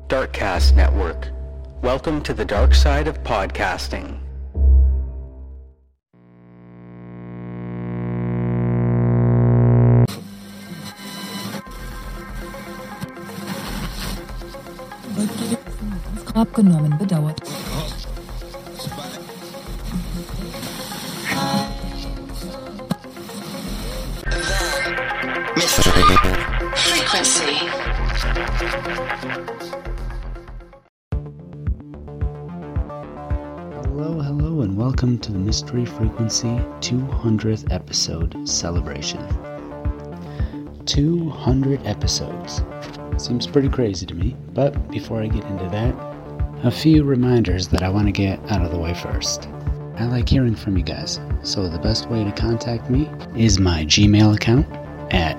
Darkcast Network. Welcome to the dark side of podcasting. Abgenommen, bedauert. Mystery Frequency. Hello, and welcome to the Mystery Frequency 200th episode celebration. 200 episodes. Seems pretty crazy to me, but before I get into that, a few reminders that I want to get out of the way first. I like hearing from you guys, so the best way to contact me is my Gmail account at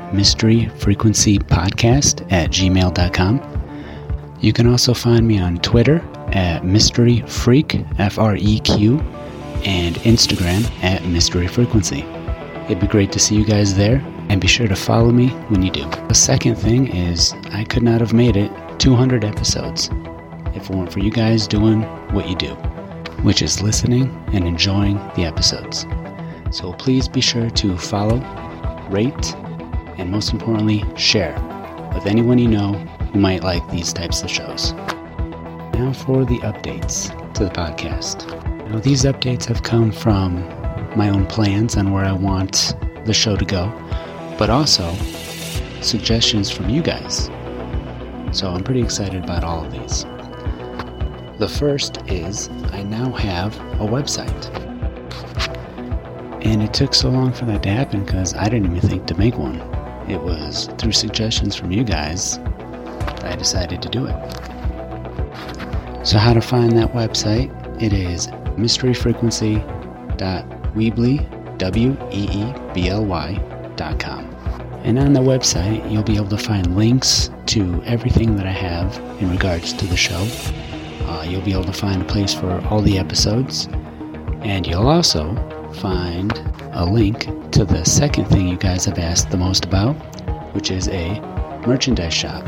mysteryfrequencypodcast@gmail.com. You can also find me on Twitter at mysteryfreak, F-R-E-Q, and Instagram at mysteryfrequency. It'd be great to see you guys there, and be sure to follow me when you do. The second thing is, I could not have made it 200 episodes if it weren't for you guys doing what you do, which is listening and enjoying the episodes. So please be sure to follow, rate, and most importantly, share with anyone you know who might like these types of shows. Now for the updates to the podcast. Now, these updates have come from my own plans on where I want the show to go, but also suggestions from you guys. So I'm pretty excited about all of these. The first is I now have a website. And it took so long for that to happen because I didn't even think to make one. It was through suggestions from you guys that I decided to do it. So how to find that website? It is mysteryfrequency.weebly.com. And on the website, you'll be able to find links to everything that I have in regards to the show. You'll be able to find a place for all the episodes. And you'll also find a link to the second thing you guys have asked the most about, which is a merchandise shop.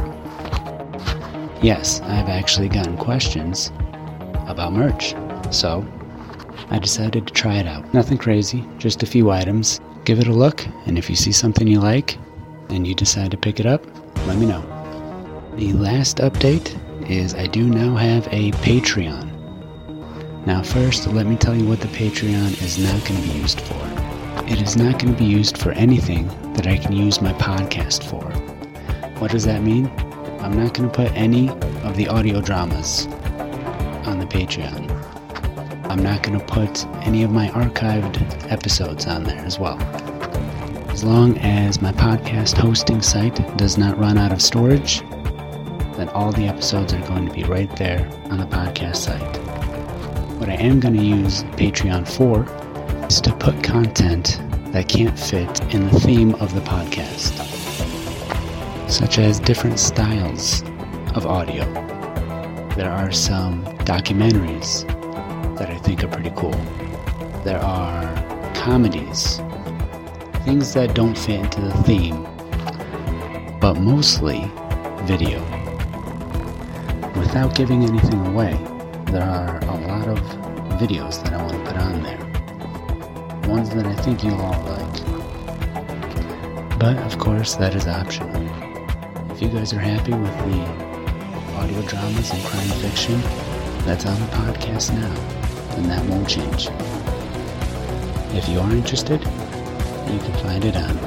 Yes, I've actually gotten questions about merch. So I decided to try it out. Nothing crazy, just a few items. Give it a look, and if you see something you like and you decide to pick it up, let me know. The last update is I do now have a Patreon. Now first, let me tell you what the Patreon is not going to be used for. It is not going to be used for anything that I can use my podcast for. What does that mean? I'm not going to put any of the audio dramas on the Patreon. I'm not going to put any of my archived episodes on there as well. As long as my podcast hosting site does not run out of storage, then all the episodes are going to be right there on the podcast site. What I am going to use Patreon for is to put content that can't fit in the theme of the podcast, such as different styles of audio. There are some documentaries that I think are pretty cool. There are comedies, things that don't fit into the theme, but mostly video. Without giving anything away, there are a lot of videos that I want to put on there. Ones that I think you'll all like. But of course, that is optional. If you guys are happy with the audio dramas and crime fiction that's on the podcast now, then that won't change. If you are interested, you can find it on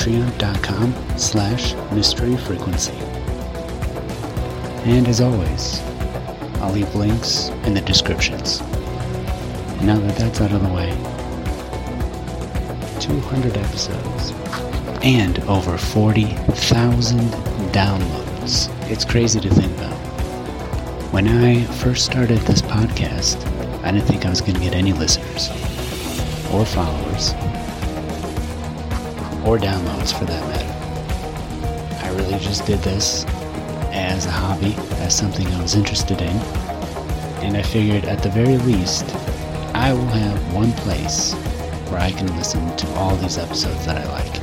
patreon.com/mysteryfrequency. And as always, I'll leave links in the descriptions. And now that that's out of the way, 200 episodes and over 40,000 downloads. It's crazy to think about. When I first started this podcast, I didn't think I was going to get any listeners, or followers, or downloads for that matter. I really just did this as a hobby, as something I was interested in, and I figured at the very least, I will have one place where I can listen to all these episodes that I like.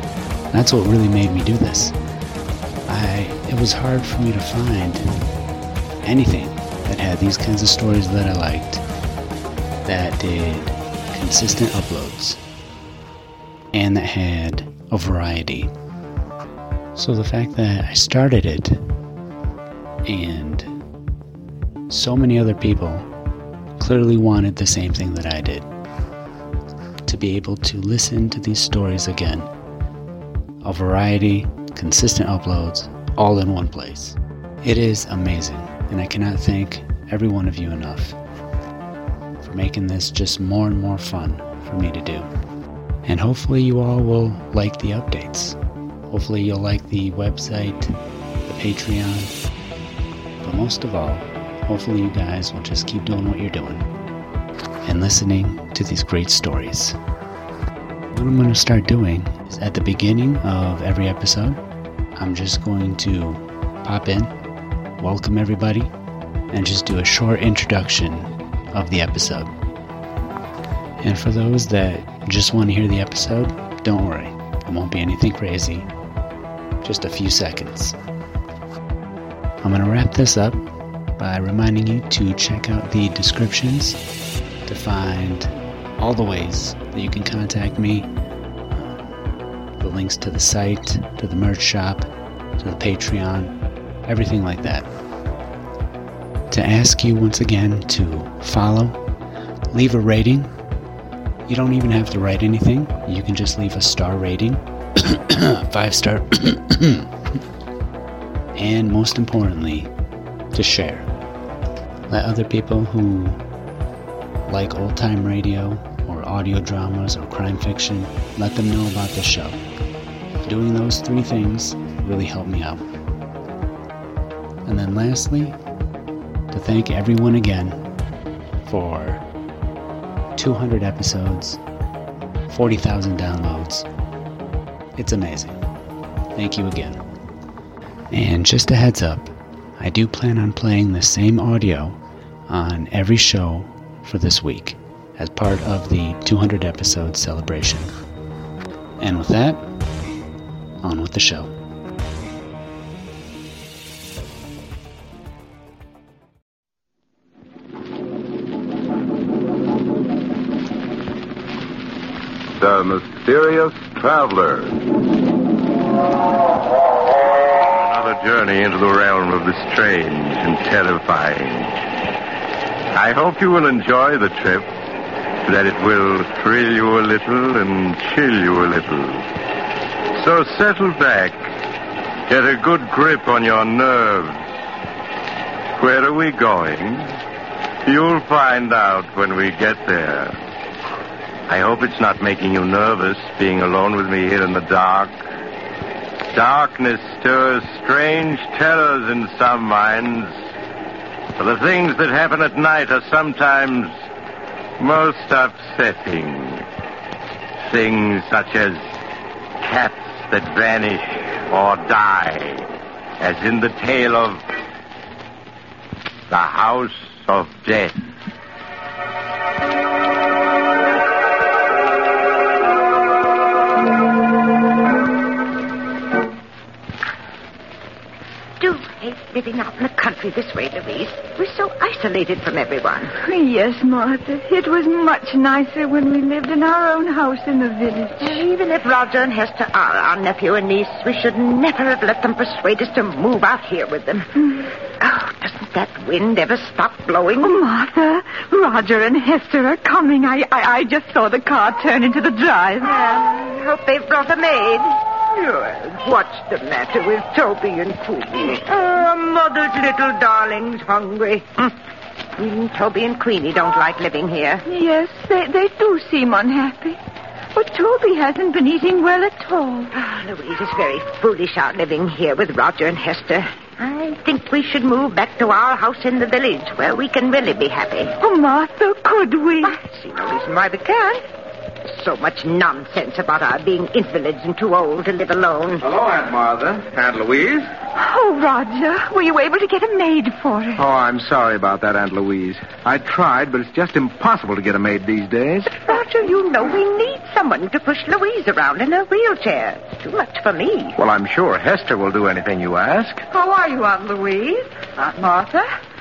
That's what really made me do this. It was hard for me to find anything that had these kinds of stories that I liked, that did consistent uploads, and that had a variety. So the fact that I started it, and so many other people clearly wanted the same thing that I did, to be able to listen to these stories again, a variety, consistent uploads, all in one place. It is amazing, and I cannot thank every one of you enough for making this just more and more fun for me to do. And hopefully you all will like the updates. Hopefully you'll like the website, the Patreon, but most of all, hopefully you guys will just keep doing what you're doing and listening to these great stories. What I'm going to start doing is at the beginning of every episode, I'm just going to pop in, welcome everybody, and just do a short introduction of the episode. And for those that just want to hear the episode, don't worry, it won't be anything crazy, just a few seconds. I'm going to wrap this up by reminding you to check out the descriptions to find all the ways that you can contact me, the links to the site, to the merch shop, to the Patreon, everything like that. To ask you once again to follow, leave a rating. You don't even have to write anything. You can just leave a star rating, 5-star, and most importantly, to share. Let other people who like old-time radio or audio dramas or crime fiction, let them know about the show. Doing those 3 things really help me out. And then lastly, to thank everyone again for 200 episodes, 40,000 downloads. It's amazing. Thank you again. And just a heads up, I do plan on playing the same audio on every show for this week as part of the 200 episode celebration. And with that, on with the show. The Mysterious Traveler. Another journey into the realm of the strange and terrifying. I hope you will enjoy the trip, that it will thrill you a little and chill you a little. So settle back, get a good grip on your nerves. Where are we going? You'll find out when we get there. I hope it's not making you nervous, being alone with me here in the dark. Darkness stirs strange terrors in some minds. For the things that happen at night are sometimes most upsetting. Things such as cats that vanish or die, as in the tale of The House of Death. Living out in the country this way, Louise. We're so isolated from everyone. Yes, Martha. It was much nicer when we lived in our own house in the village. Even if Roger and Hester are our nephew and niece, we should never have let them persuade us to move out here with them. Oh, doesn't that wind ever stop blowing? Oh, Martha, Roger and Hester are coming. I just saw the car turn into the drive. I hope they've brought a maid. Yes, what's the matter with Toby and Queenie? Oh, Mother's little darling's hungry. Even Toby and Queenie don't like living here. Yes, they do seem unhappy. But Toby hasn't been eating well at all. Louise is very foolish out living here with Roger and Hester. I think we should move back to our house in the village where we can really be happy. Oh, Martha, could we? I see no reason why we can't. So much nonsense about our being invalids and too old to live alone. Hello, Aunt Martha. Aunt Louise. Oh, Roger, were you able to get a maid for us? Oh, I'm sorry about that, Aunt Louise. I tried, but it's just impossible to get a maid these days. But, Roger, you know we need someone to push Louise around in her wheelchair. It's too much for me. Well, I'm sure Hester will do anything you ask. How are you, Aunt Louise? Aunt Martha?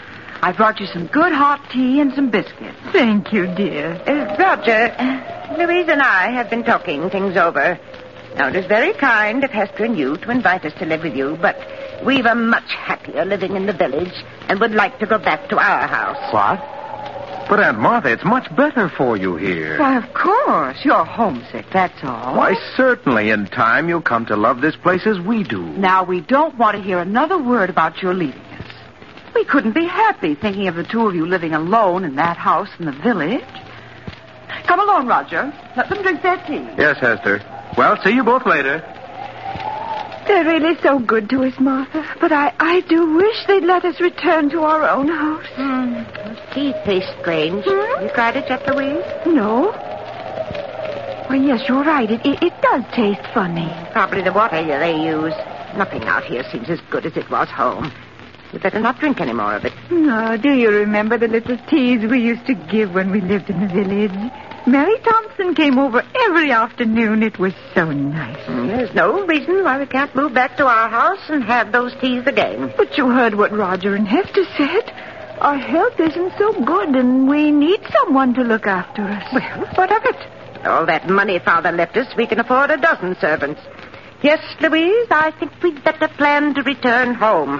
I brought you some good hot tea and some biscuits. Thank you, dear. Roger, Louise and I have been talking things over. Now, it is very kind of Hester and you to invite us to live with you, but we were much happier living in the village and would like to go back to our house. What? But, Aunt Martha, it's much better for you here. Why, of course. You're homesick, that's all. Why, certainly in time you'll come to love this place as we do. Now, we don't want to hear another word about your leaving us. We couldn't be happy thinking of the two of you living alone in that house in the village. Come along, Roger. Let them drink their tea. Yes, Hester. Well, see you both later. They're really so good to us, Martha. But I do wish they'd let us return to our own house. Tea tastes strange. You tried it yet, Louise? No. Well, yes, you're right. It does taste funny. Probably the water they use. Nothing out here seems as good as it was home. You better not drink any more of it. Oh, do you remember the little teas we used to give when we lived in the village? Mary Thompson came over every afternoon. It was so nice. There's no reason why we can't move back to our house and have those teas again. But you heard what Roger and Hester said. Our health isn't so good, and we need someone to look after us. Well, what of it? All that money Father left us, we can afford a dozen servants. Yes, Louise, I think we'd better plan to return home.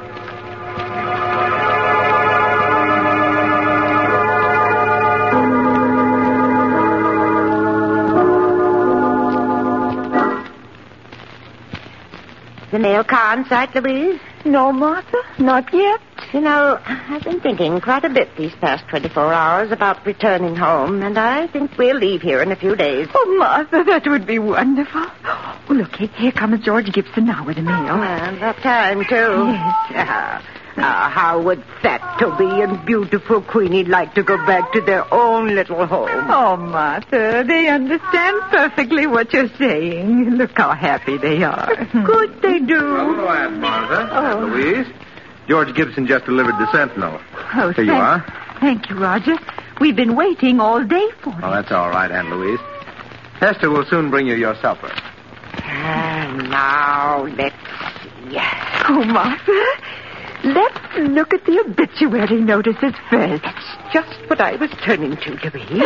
The mail car in sight, Louise? No, Martha, not yet. You know, I've been thinking quite a bit these past 24 hours about returning home, and I think we'll leave here in a few days. Oh, Martha, that would be wonderful. Oh, look, here comes George Gibson now with a mail. And that time, too. Yes. How would fat Toby and beautiful Queenie like to go back to their own little home? Oh, Martha, they understand perfectly what you're saying. Look how happy they are. Good they do. Hello, Aunt Martha. Aunt Louise. George Gibson just delivered the Sentinel. Oh, Here you are. Thank you, Roger. We've been waiting all day for it. Oh, that's all right, Aunt Louise. Hester will soon bring you your supper. Now, let's see. Oh, Martha, let's look at the obituary notices first. That's just what I was turning to, Louise.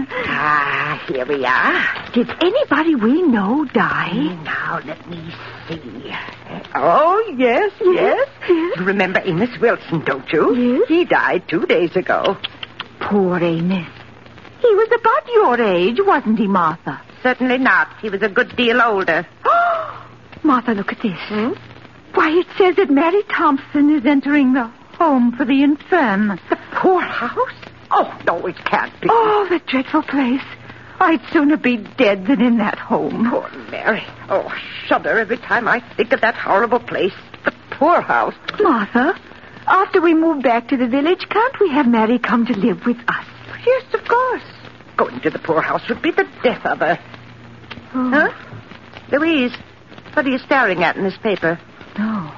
Here we are. Did anybody we know die? Now, let me see. Oh, yes. You remember Amos Wilson, don't you? Yes. He died 2 days ago. Poor Amos. He was about your age, wasn't he, Martha? Certainly not. He was a good deal older. Martha, look at this. Why, it says that Mary Thompson is entering the home for the infirm. The poorhouse? Oh, no, it can't be. Oh, the dreadful place. I'd sooner be dead than in that home. Poor Mary. Oh, I shudder every time I think of that horrible place. The poorhouse. Martha, after we move back to the village, can't we have Mary come to live with us? Yes, of course. Going to the poorhouse would be the death of her. Oh. Huh? Louise, what are you staring at in this paper? No,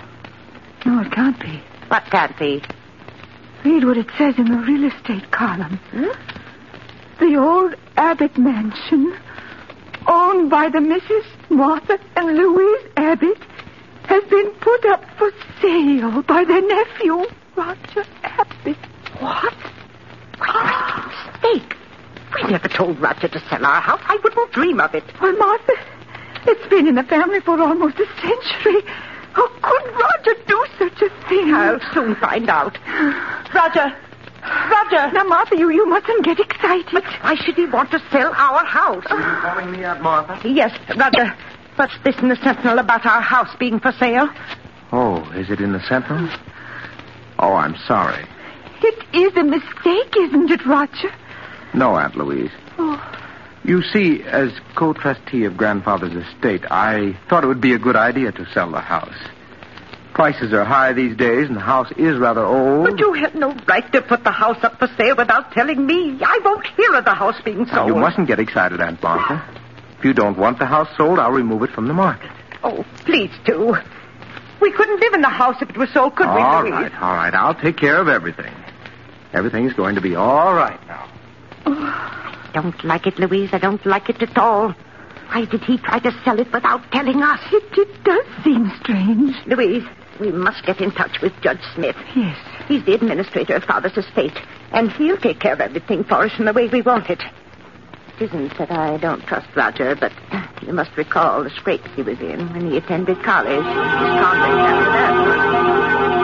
it can't be. What can't be? Read what it says in the real estate column. The old Abbott mansion, owned by the Mrs. Martha and Louise Abbott, has been put up for sale by their nephew, Roger Abbott. What? Why, must be a mistake. We never told Roger to sell our house. I wouldn't dream of it. Well, Martha, it's been in the family for almost a century. How could Roger do such a thing? I'll soon find out. Roger! Now, Martha, you mustn't get excited. But why should he want to sell our house? Are you calling me, Aunt Martha? Yes, Roger. What's this in the Sentinel about our house being for sale? Oh, is it in the Sentinel? Oh, I'm sorry. It is a mistake, isn't it, Roger? No, Aunt Louise. Oh. You see, as co-trustee of Grandfather's estate, I thought it would be a good idea to sell the house. Prices are high these days, and the house is rather old. But you have no right to put the house up for sale without telling me. I won't hear of the house being sold. Now, you mustn't get excited, Aunt Martha. If you don't want the house sold, I'll remove it from the market. Oh, please do. We couldn't live in the house if it was sold, could we, Louise? All right. I'll take care of everything. Everything's going to be all right now. I don't like it, Louise. I don't like it at all. Why did he try to sell it without telling us? It does seem strange. Louise, We must get in touch with Judge Smith. Yes. He's the administrator of Father's estate, and he'll take care of everything for us in the way we want it. It isn't that I don't trust Roger, but you must recall the scrapes he was in when he attended college. His conduct after that.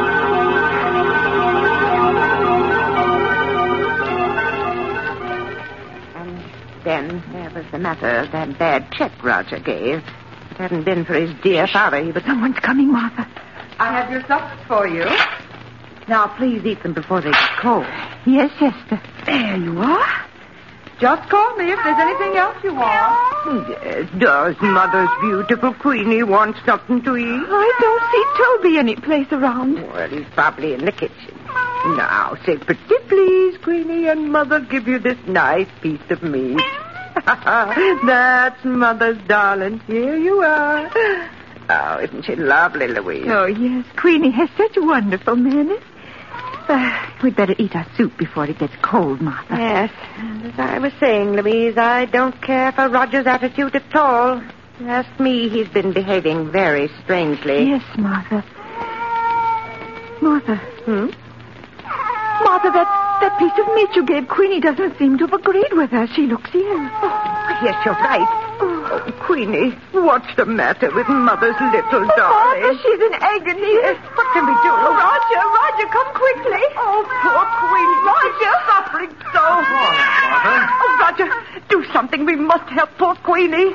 Then there was the matter of that bad check Roger gave. If it hadn't been for his dear father, he would... Someone's coming, Martha. I have your suppers for you. Now, please eat them before they get cold. Yes, Hester. There you are. Just call me if there's anything else you want. Yes, does Mother's beautiful Queenie want something to eat? I don't see Toby any place around. Well, he's probably in the kitchen. Now, say pretty please, Queenie, and Mother give you this nice piece of meat. That's Mother's darling. Here you are. Oh, isn't she lovely, Louise? Oh, yes. Queenie has such wonderful manners. We'd better eat our soup before it gets cold, Martha. Yes. And as I was saying, Louise, I don't care for Roger's attitude at all. Ask me, he's been behaving very strangely. Yes, Martha. Martha. Hmm? Martha, that piece of meat you gave Queenie doesn't seem to have agreed with her. She looks ill. Oh, yes, you're right. Oh, Queenie, what's the matter with Mother's little darling? Martha, she's in agony. What can we do? Roger, come quickly. Oh, poor Queenie. Roger. Suffering so hard. Oh, Roger, do something. We must help poor Queenie.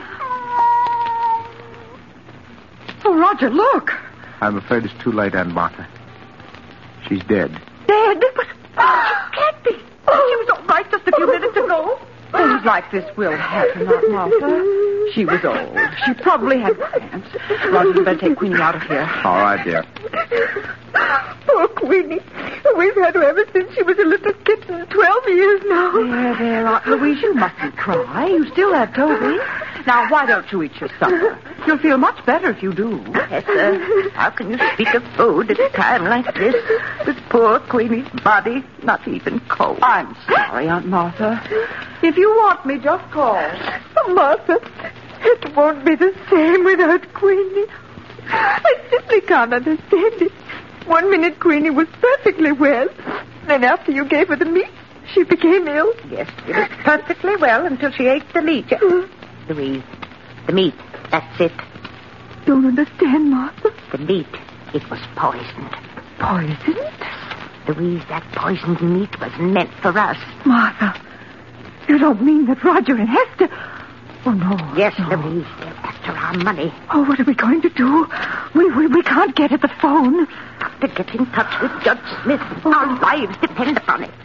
Oh, Roger, look. I'm afraid it's too late, Aunt Martha. She's dead. Dead? But she can't be. She was all right just a few minutes ago. Things like this will happen, Aunt Martha. She was old. She probably had cramps. Roger, you better take Queenie out of here. All right, dear. Poor Queenie. We've had her ever since she was a little kitten, 12 years now. There, Aunt Louise, you mustn't cry. You still have Toby. Now, why don't you eat your supper? You'll feel much better if you do. Hester, how can you speak of food at a time like this? With poor Queenie's body not even cold. I'm sorry, Aunt Martha. If you want me, just call. Martha, it won't be the same without Queenie. I simply can't understand it. 1 minute Queenie was perfectly well. Then after you gave her the meat, she became ill. Yes, she was perfectly well until she ate the meat. Louise, the meat, that's it. Don't understand, Martha. The meat, it was poisoned. Poisoned? Louise, that poisoned meat was meant for us. Martha, you don't mean that Roger and Hester... Oh, no. Yes, no. Louise, they're after our money. Oh, what are we going to do? We can't get at the phone. To get in touch with Judge Smith. Our lives depend upon it.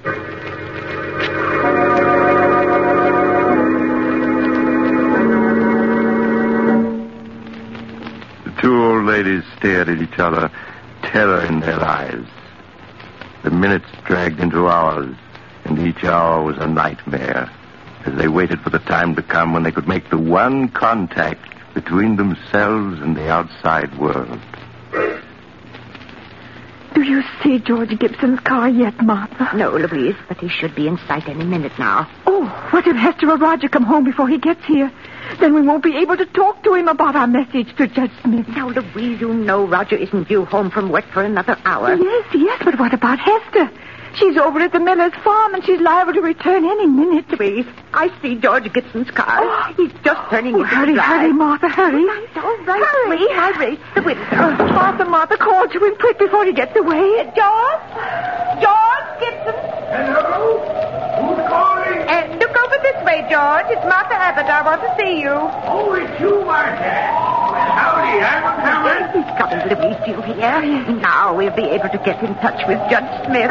The two old ladies stared at each other, terror in their eyes. The minutes dragged into hours, and each hour was a nightmare, as they waited for the time to come when they could make the one contact between themselves and the outside world. Do you see George Gibson's car yet, Martha? No, Louise, but he should be in sight any minute now. Oh, what if Hester or Roger come home before he gets here? Then we won't be able to talk to him about our message to Judge Smith. Now, Louise, you know Roger isn't due home from work for another hour. Yes, but what about Hester? She's over at the miller's farm, and she's liable to return any minute. Louise, I see George Gibson's car. Oh. He's just turning into the drive. Hurry, Martha, hurry. All right, hurry. I raised the window. Martha, call to him quick before he gets away. George Gibson. Hello? Who's calling? Look over this way, George. It's Martha Abbott. I want to see you. Oh, it's you, Martha. Howdy, I'm coming. He's coming, Louise, do you hear? Now we'll be able to get in touch with Judge Smith.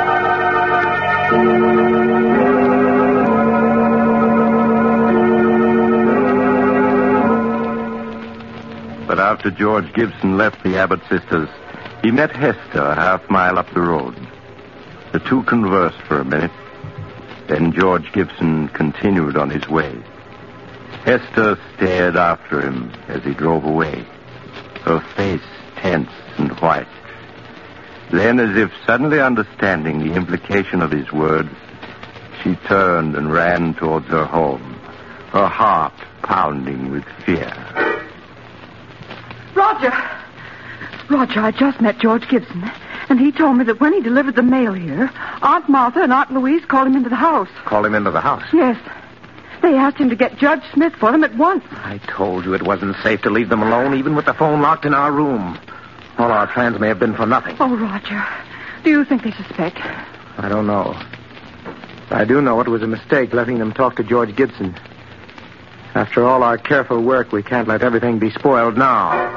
But after George Gibson left the Abbott sisters, he met Hester a half-mile up the road. The two conversed for a minute. Then George Gibson continued on his way. Hester stared after him as he drove away, her face tense and white. Then, as if suddenly understanding the implication of his words, she turned and ran towards her home, her heart pounding with fear. Roger! Roger, I just met George Gibson, and he told me that when he delivered the mail here, Aunt Martha and Aunt Louise called him into the house. Call him into the house? Yes. They asked him to get Judge Smith for them at once. I told you it wasn't safe to leave them alone, even with the phone locked in our room. All our plans may have been for nothing. Oh, Roger, do you think they suspect? I don't know. I do know it was a mistake letting them talk to George Gibson. After all our careful work, we can't let everything be spoiled now.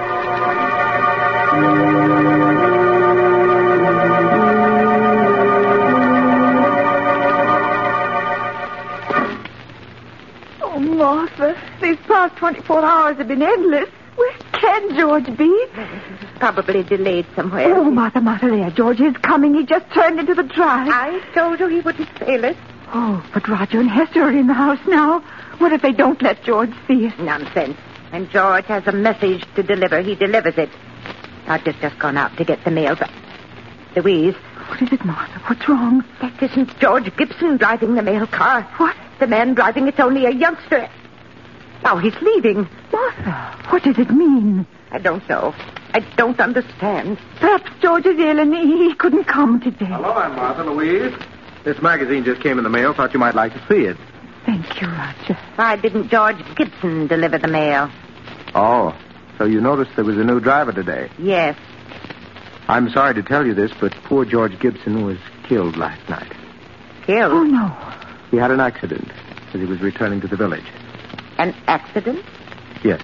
Oh, Martha, these past 24 hours have been endless. Where can George be? Probably delayed somewhere. Oh, Martha, there. George is coming. He just turned into the drive. I told you he wouldn't fail us. Oh, but Roger and Hester are in the house now. What if they don't let George see us? Nonsense. When George has a message to deliver, he delivers it. Roger's just gone out to get the mail, but... Louise. What is it, Martha? What's wrong? That isn't George Gibson driving the mail car. What? The man driving it's only a youngster. Now he's leaving. Martha, what does it mean? I don't know. I don't understand. Perhaps George is ill and he couldn't come today. Hello, Aunt Martha, Louise. This magazine just came in the mail. Thought you might like to see it. Thank you, Roger. Why didn't George Gibson deliver the mail? Oh, so you noticed there was a new driver today. Yes. I'm sorry to tell you this, but poor George Gibson was killed last night. Killed? Oh, no. He had an accident as he was returning to the village. An accident? Yes.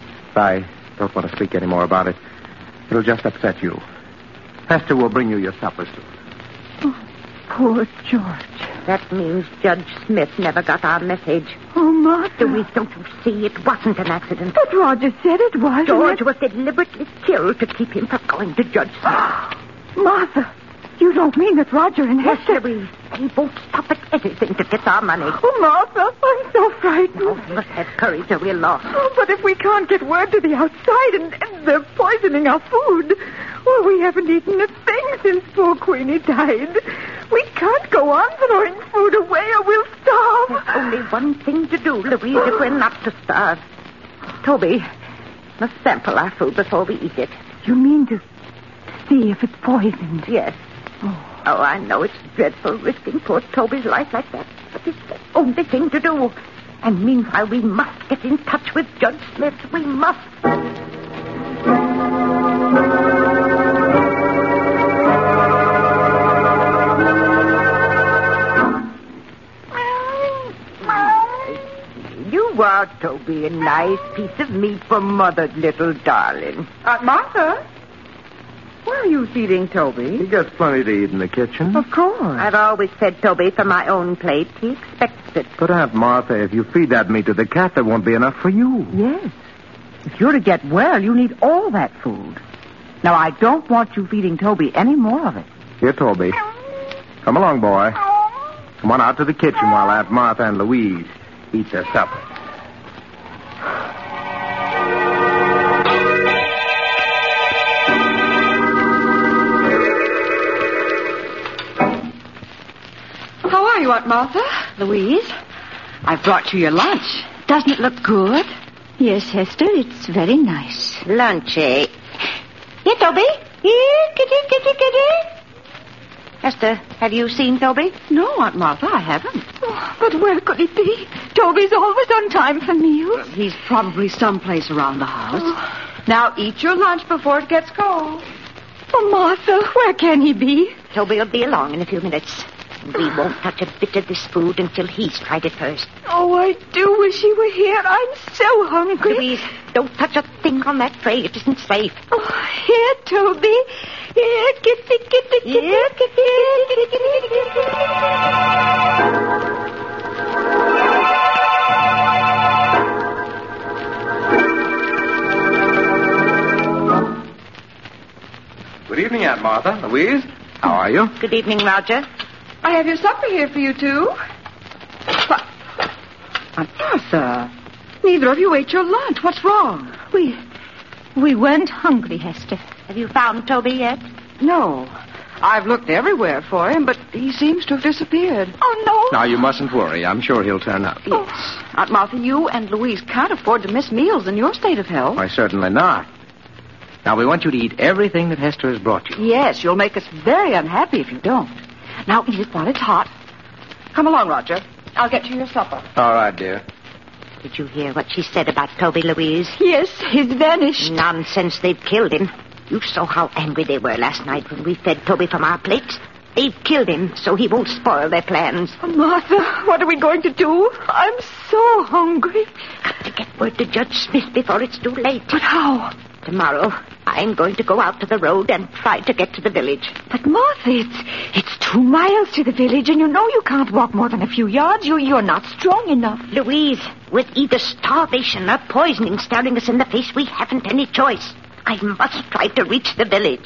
I don't want to speak any more about it. It'll just upset you. Hester will bring you your supper soon. Oh, poor George. That means Judge Smith never got our message. Oh, Martha. Louise, don't you see? It wasn't an accident. But Roger said it was. George was deliberately killed to keep him from going to Judge Smith. Martha, you don't mean that Roger and Yes, Hester... Louise. They won't stop at anything to get our money. Oh, Martha, I'm so frightened. Oh, we must have courage or we're lost. Oh, but if we can't get word to the outside and they're poisoning our food... Well, we haven't eaten a thing since poor Queenie died. We can't go on throwing food away or we'll starve. There's only one thing to do, Louise, if we're not to starve. Toby must sample our food before we eat it. You mean to see if it's poisoned? Yes. Oh, I know it's dreadful risking poor Toby's life like that, but it's the only thing to do. And meanwhile, we must get in touch with Judge Smith. We must. You are, Toby, a nice piece of meat for Mother's little darling. Aunt Martha? Where are you feeding Toby? He gets plenty to eat in the kitchen. Of course. I've always fed Toby from my own plate. He expects it. But, Aunt Martha, if you feed that meat to the cat, there won't be enough for you. Yes. If you're to get well, you need all that food. Now, I don't want you feeding Toby any more of it. Here, Toby. Come along, boy. Come on out to the kitchen while Aunt Martha and Louise eat their supper. How are you, Aunt Martha? Louise? I've brought you your lunch. Doesn't it look good? Yes, Hester, it's very nice. Lunch, eh? Here, Toby. Here, kitty. Hester, have you seen Toby? No, Aunt Martha, I haven't. Oh, but where could he be? Toby's always on time for meals. He's probably someplace around the house. Now, eat your lunch before it gets cold. Oh, Martha, where can he be? Toby will be along in a few minutes. We won't touch a bit of this food until he's tried it first. Oh, I do wish he were here. I'm so hungry. Louise, don't touch a thing on that tray. It isn't safe. Oh, here, Toby. Here, kitty. Here, Good evening, Aunt Martha. Louise, how are you? Good evening, Roger. I have your supper here for you, too. What? Aunt Martha, neither of you ate your lunch. What's wrong? We weren't hungry, Hester. Have you found Toby yet? No. I've looked everywhere for him, but he seems to have disappeared. Oh, no. Now, you mustn't worry. I'm sure he'll turn up. Yes. Aunt Martha, you and Louise can't afford to miss meals in your state of health. Why, certainly not. Now, we want you to eat everything that Hester has brought you. Yes, you'll make us very unhappy if you don't. Now eat it while it's hot. Come along, Roger. I'll get you your supper. All right, dear. Did you hear what she said about Toby, Louise? Yes, he's vanished. Nonsense, they've killed him. You saw how angry they were last night when we fed Toby from our plates. They've killed him, so he won't spoil their plans. Oh, Martha, what are we going to do? I'm so hungry. Got to get word to Judge Smith before it's too late. But how? Tomorrow, I'm going to go out to the road and try to get to the village. But, Martha, it's 2 miles to the village, and you know you can't walk more than a few yards. You're not strong enough. Louise, with either starvation or poisoning staring us in the face, we haven't any choice. I must try to reach the village.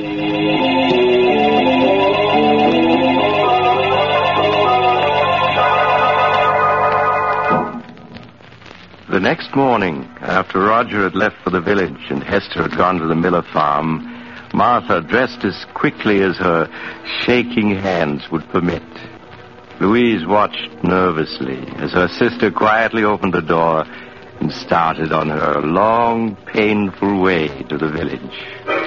The next morning, after Roger had left for the village and Hester had gone to the Miller farm, Martha dressed as quickly as her shaking hands would permit. Louise watched nervously as her sister quietly opened the door and started on her long, painful way to the village.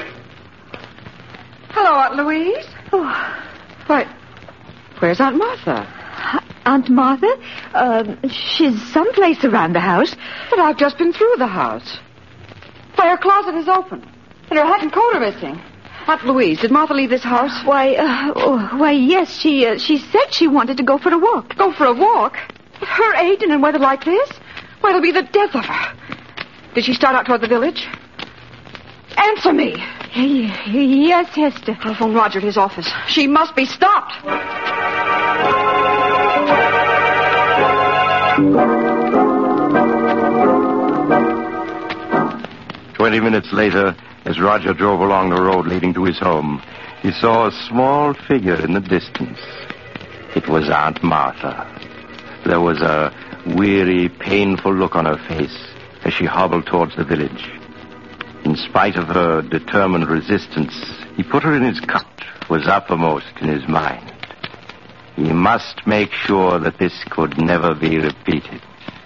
Hello, Aunt Louise. Oh, Why, where's Aunt Martha? Aunt Martha? She's someplace around the house. But I've just been through the house. Why, her closet is open, and her hat and coat are missing. Aunt Louise, did Martha leave this house? Why, yes, she said she wanted to go for a walk. Go for a walk? At her age and in weather like this? Why, it'll be the death of her. Did she start out toward the village? Answer me. Yes, Hester. Telephone Roger at his office. She must be stopped. 20 minutes later, as Roger drove along the road leading to his home, he saw a small figure in the distance. It was Aunt Martha. There was a weary, painful look on her face as she hobbled towards the village. In spite of her determined resistance, he put her in his cot, was uppermost in his mind. He must make sure that this could never be repeated.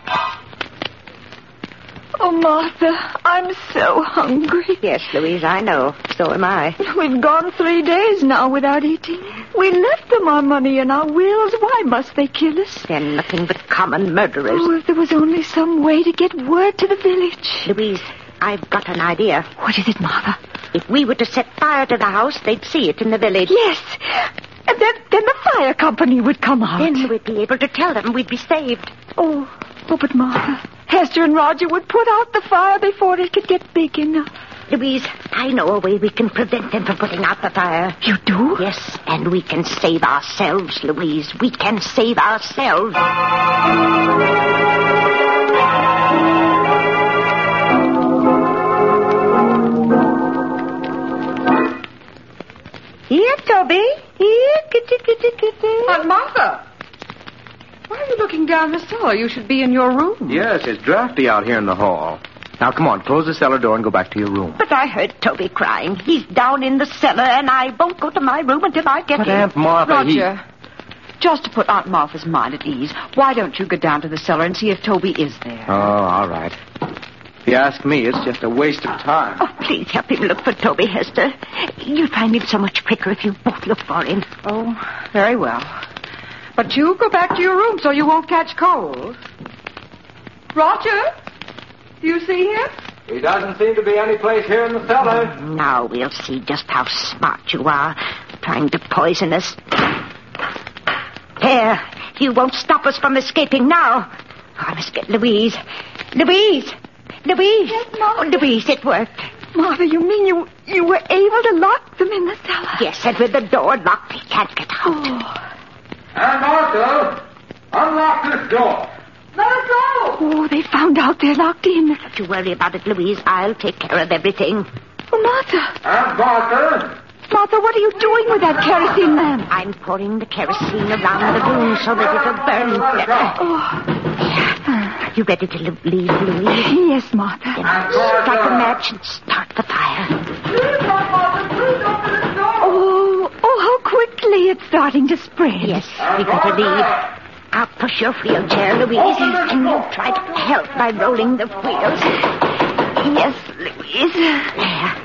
Oh, Martha, I'm so hungry. Yes, Louise, I know. So am I. We've gone 3 days now without eating. We left them our money and our wills. Why must they kill us? They're nothing but common murderers. Oh, if there was only some way to get word to the village. Louise, I've got an idea. What is it, Martha? If we were to set fire to the house, they'd see it in the village. Yes. And then the fire company would come out. Then we'd be able to tell them we'd be saved. Oh, but Martha, Hester and Roger would put out the fire before it could get big enough. Louise, I know a way we can prevent them from putting out the fire. You do? Yes, and we can save ourselves, Louise. We can save ourselves. Here, Toby. Here, kitty. Aunt Martha! Why are you looking down the cellar? You should be in your room. Yes, it's drafty out here in the hall. Now, come on, close the cellar door and go back to your room. But I heard Toby crying. He's down in the cellar, and I won't go to my room until I get But in. Aunt Martha, Roger, just to put Aunt Martha's mind at ease, why don't you go down to the cellar and see if Toby is there? Oh, all right. If you ask me, it's just a waste of time. Oh, please help him look for Toby, Hester. You'll find him so much quicker if you both look for him. Oh, very well. But you go back to your room so you won't catch cold. Roger, do you see him? He doesn't seem to be any place here in the cellar. Now we'll see just how smart you are, trying to poison us. There, you won't stop us from escaping now. I must get Louise. Louise! Yes, Martha. Oh, Louise, it worked. Martha, you mean you were able to lock them in the cellar? Yes, and with the door locked, they can't get out. Oh. Aunt Martha, unlock this door. Let us go! Oh, they found out they're locked in. Don't you worry about it, Louise. I'll take care of everything. Oh, Martha. Aunt Martha. Martha, what are you doing with that kerosene lamp? I'm pouring the kerosene around the room so that it'll burn better. Oh. Are you ready to leave, Louise? Yes, Martha. Then strike a match and start the fire. Please, Aunt Martha, please open this door! Oh, how quickly it's starting to spread. Yes, we better leave. I'll push your wheelchair, Louise, and you try to help by rolling the wheels. Yes, Louise. There.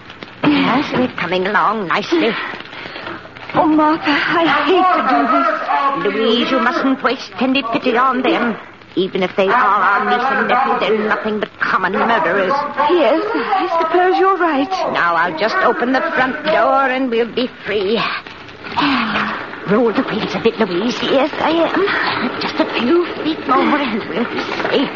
Yes, we're coming along nicely. Oh, Martha, I hate to do this. Louise, you mustn't waste any pity on them. Even if they are our niece and nephew, they're nothing but common murderers. Yes, I suppose you're right. Now I'll just open the front door and we'll be free. Roll the wheels a bit, Louise. Yes, I am. Just a few feet more and we'll be safe.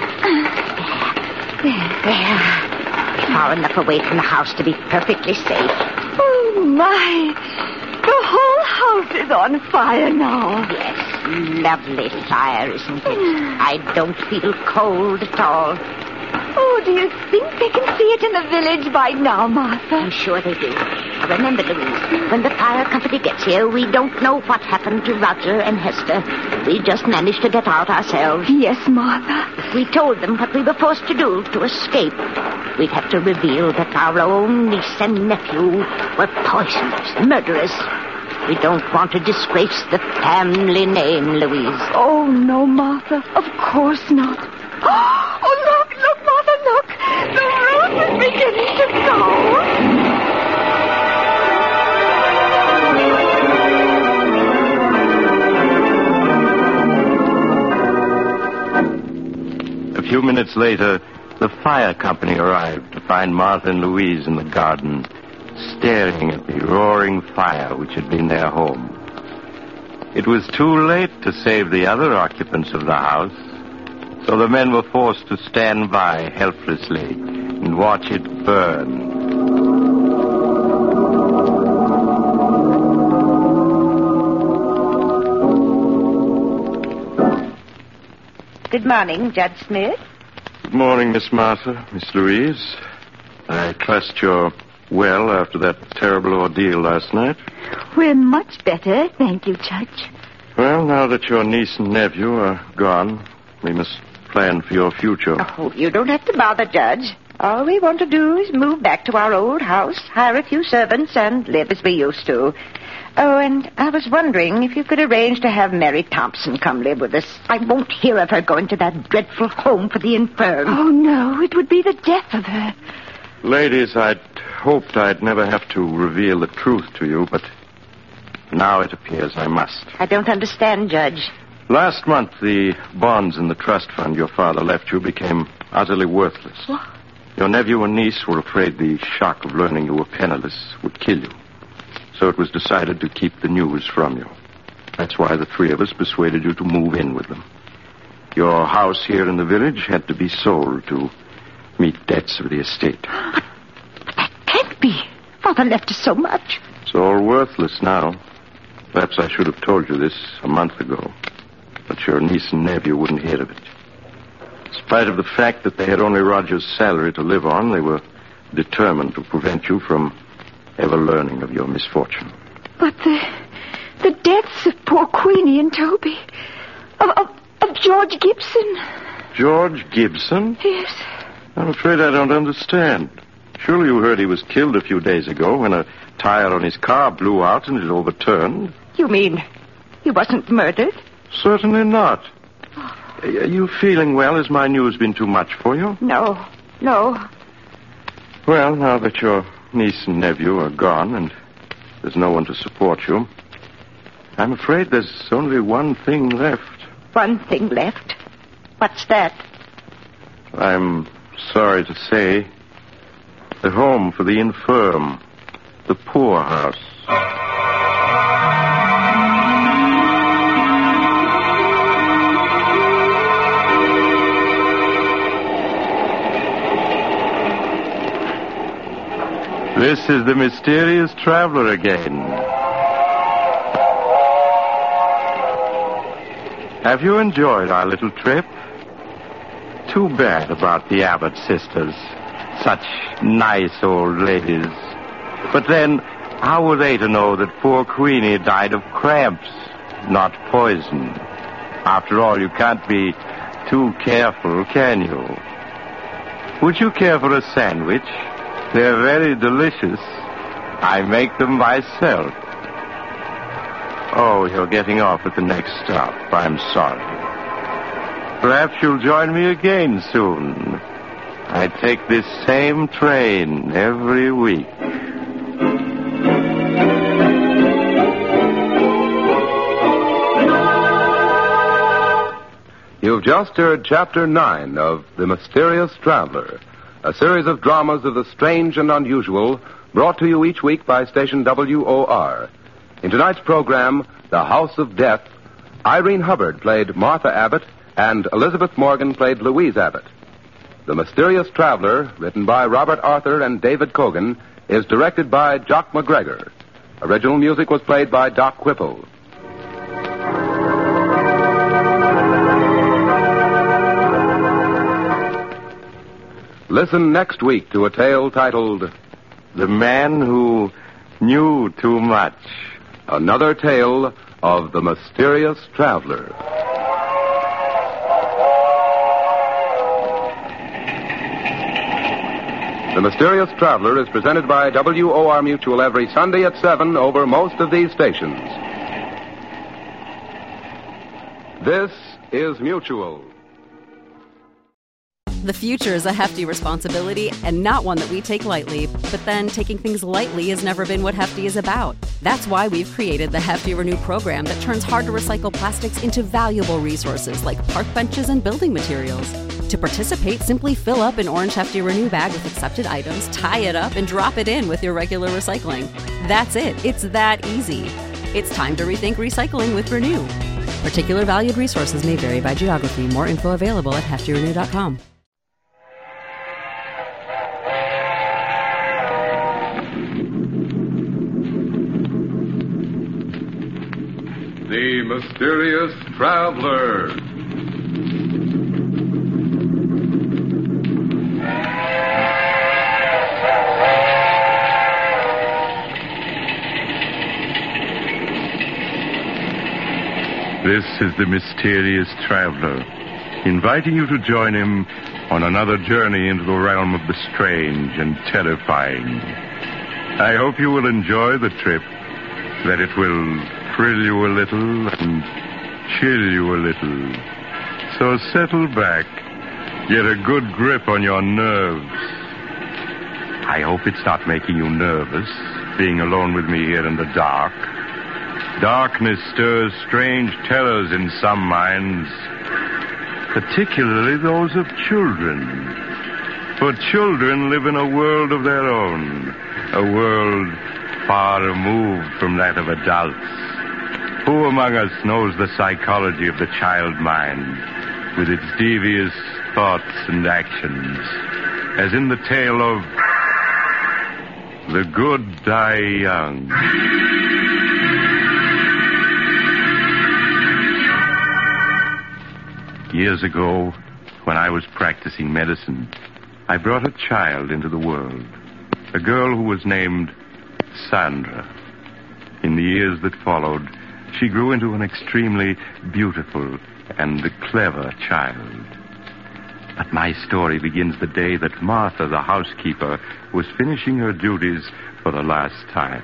There. Far enough away from the house to be perfectly safe. Oh, my. The whole house is on fire now. Yes, lovely fire, isn't it? I don't feel cold at all. Oh, do you think they can see it in the village by now, Martha? I'm sure they do. Remember, Louise, when the fire company gets here, we don't know what happened to Roger and Hester. We just managed to get out ourselves. Yes, Martha. If we told them what we were forced to do to escape, we'd have to reveal that our own niece and nephew were poisoners, murderers. We don't want to disgrace the family name, Louise. Oh, no, Martha. Of course not. Oh, look, Martha, look. The roof is beginning to go. A few minutes later, the fire company arrived to find Martha and Louise in the garden, staring at the roaring fire which had been their home. It was too late to save the other occupants of the house, so the men were forced to stand by helplessly and watch it burn. Good morning, Judge Smith. Good morning, Miss Martha, Miss Louise. I trust you're well after that terrible ordeal last night. We're much better, thank you, Judge. Well, now that your niece and nephew are gone, we must plan for your future. Oh, you don't have to bother, Judge. All we want to do is move back to our old house, hire a few servants, and live as we used to. Oh, and I was wondering if you could arrange to have Mary Thompson come live with us. I won't hear of her going to that dreadful home for the infirm. Oh, no, it would be the death of her. Ladies, I'd hoped I'd never have to reveal the truth to you, but now it appears I must. I don't understand, Judge. Last month, the bonds in the trust fund your father left you became utterly worthless. What? Your nephew and niece were afraid the shock of learning you were penniless would kill you. So it was decided to keep the news from you. That's why the three of us persuaded you to move in with them. Your house here in the village had to be sold to meet debts of the estate. But that can't be. Father left us so much. It's all worthless now. Perhaps I should have told you this a month ago. But your niece and nephew wouldn't hear of it. In spite of the fact that they had only Roger's salary to live on, they were determined to prevent you from ever learning of your misfortune. But the deaths of poor Queenie and Toby, of George Gibson. George Gibson? Yes. I'm afraid I don't understand. Surely you heard he was killed a few days ago when a tire on his car blew out and it overturned. You mean he wasn't murdered? Certainly not. Are you feeling well? Has my news been too much for you? No. Well, now that your niece and nephew are gone and there's no one to support you, I'm afraid there's only one thing left. One thing left? What's that? I'm sorry to say, the home for the infirm, the poorhouse. This is the mysterious traveler again. Have you enjoyed our little trip? Too bad about the Abbott sisters. Such nice old ladies. But then, how were they to know that poor Queenie died of cramps, not poison? After all, you can't be too careful, can you? Would you care for a sandwich? They're very delicious. I make them myself. Oh, you're getting off at the next stop. I'm sorry. Perhaps you'll join me again soon. I take this same train every week. You've just heard Chapter 9 of The Mysterious Traveler, a series of dramas of the strange and unusual brought to you each week by station WOR. In tonight's program, The House of Death, Irene Hubbard played Martha Abbott and Elizabeth Morgan played Louise Abbott. The Mysterious Traveler, written by Robert Arthur and David Cogan, is directed by Jock McGregor. Original music was played by Doc Whipple. Listen next week to a tale titled The Man Who Knew Too Much. Another tale of the Mysterious Traveler. The Mysterious Traveler is presented by WOR Mutual every Sunday at 7 over most of these stations. This is Mutual. The future is a hefty responsibility and not one that we take lightly. But then taking things lightly has never been what Hefty is about. That's why we've created the Hefty Renew program that turns hard-to-recycle plastics into valuable resources like park benches and building materials. To participate, simply fill up an orange Hefty Renew bag with accepted items, tie it up, and drop it in with your regular recycling. That's it. It's that easy. It's time to rethink recycling with Renew. Particular valued resources may vary by geography. More info available at heftyrenew.com. The Mysterious Traveler. This is the Mysterious Traveler, inviting you to join him on another journey into the realm of the strange and terrifying. I hope you will enjoy the trip, that it will thrill you a little and chill you a little. So settle back, get a good grip on your nerves. I hope it's not making you nervous, being alone with me here in the dark. Darkness stirs strange terrors in some minds, particularly those of children. For children live in a world of their own, a world far removed from that of adults. Who among us knows the psychology of the child mind, with its devious thoughts and actions, as in the tale of The Good Die Young. Years ago, when I was practicing medicine, I brought a child into the world, a girl who was named Sandra. In the years that followed, she grew into an extremely beautiful and clever child. But my story begins the day that Martha, the housekeeper, was finishing her duties for the last time.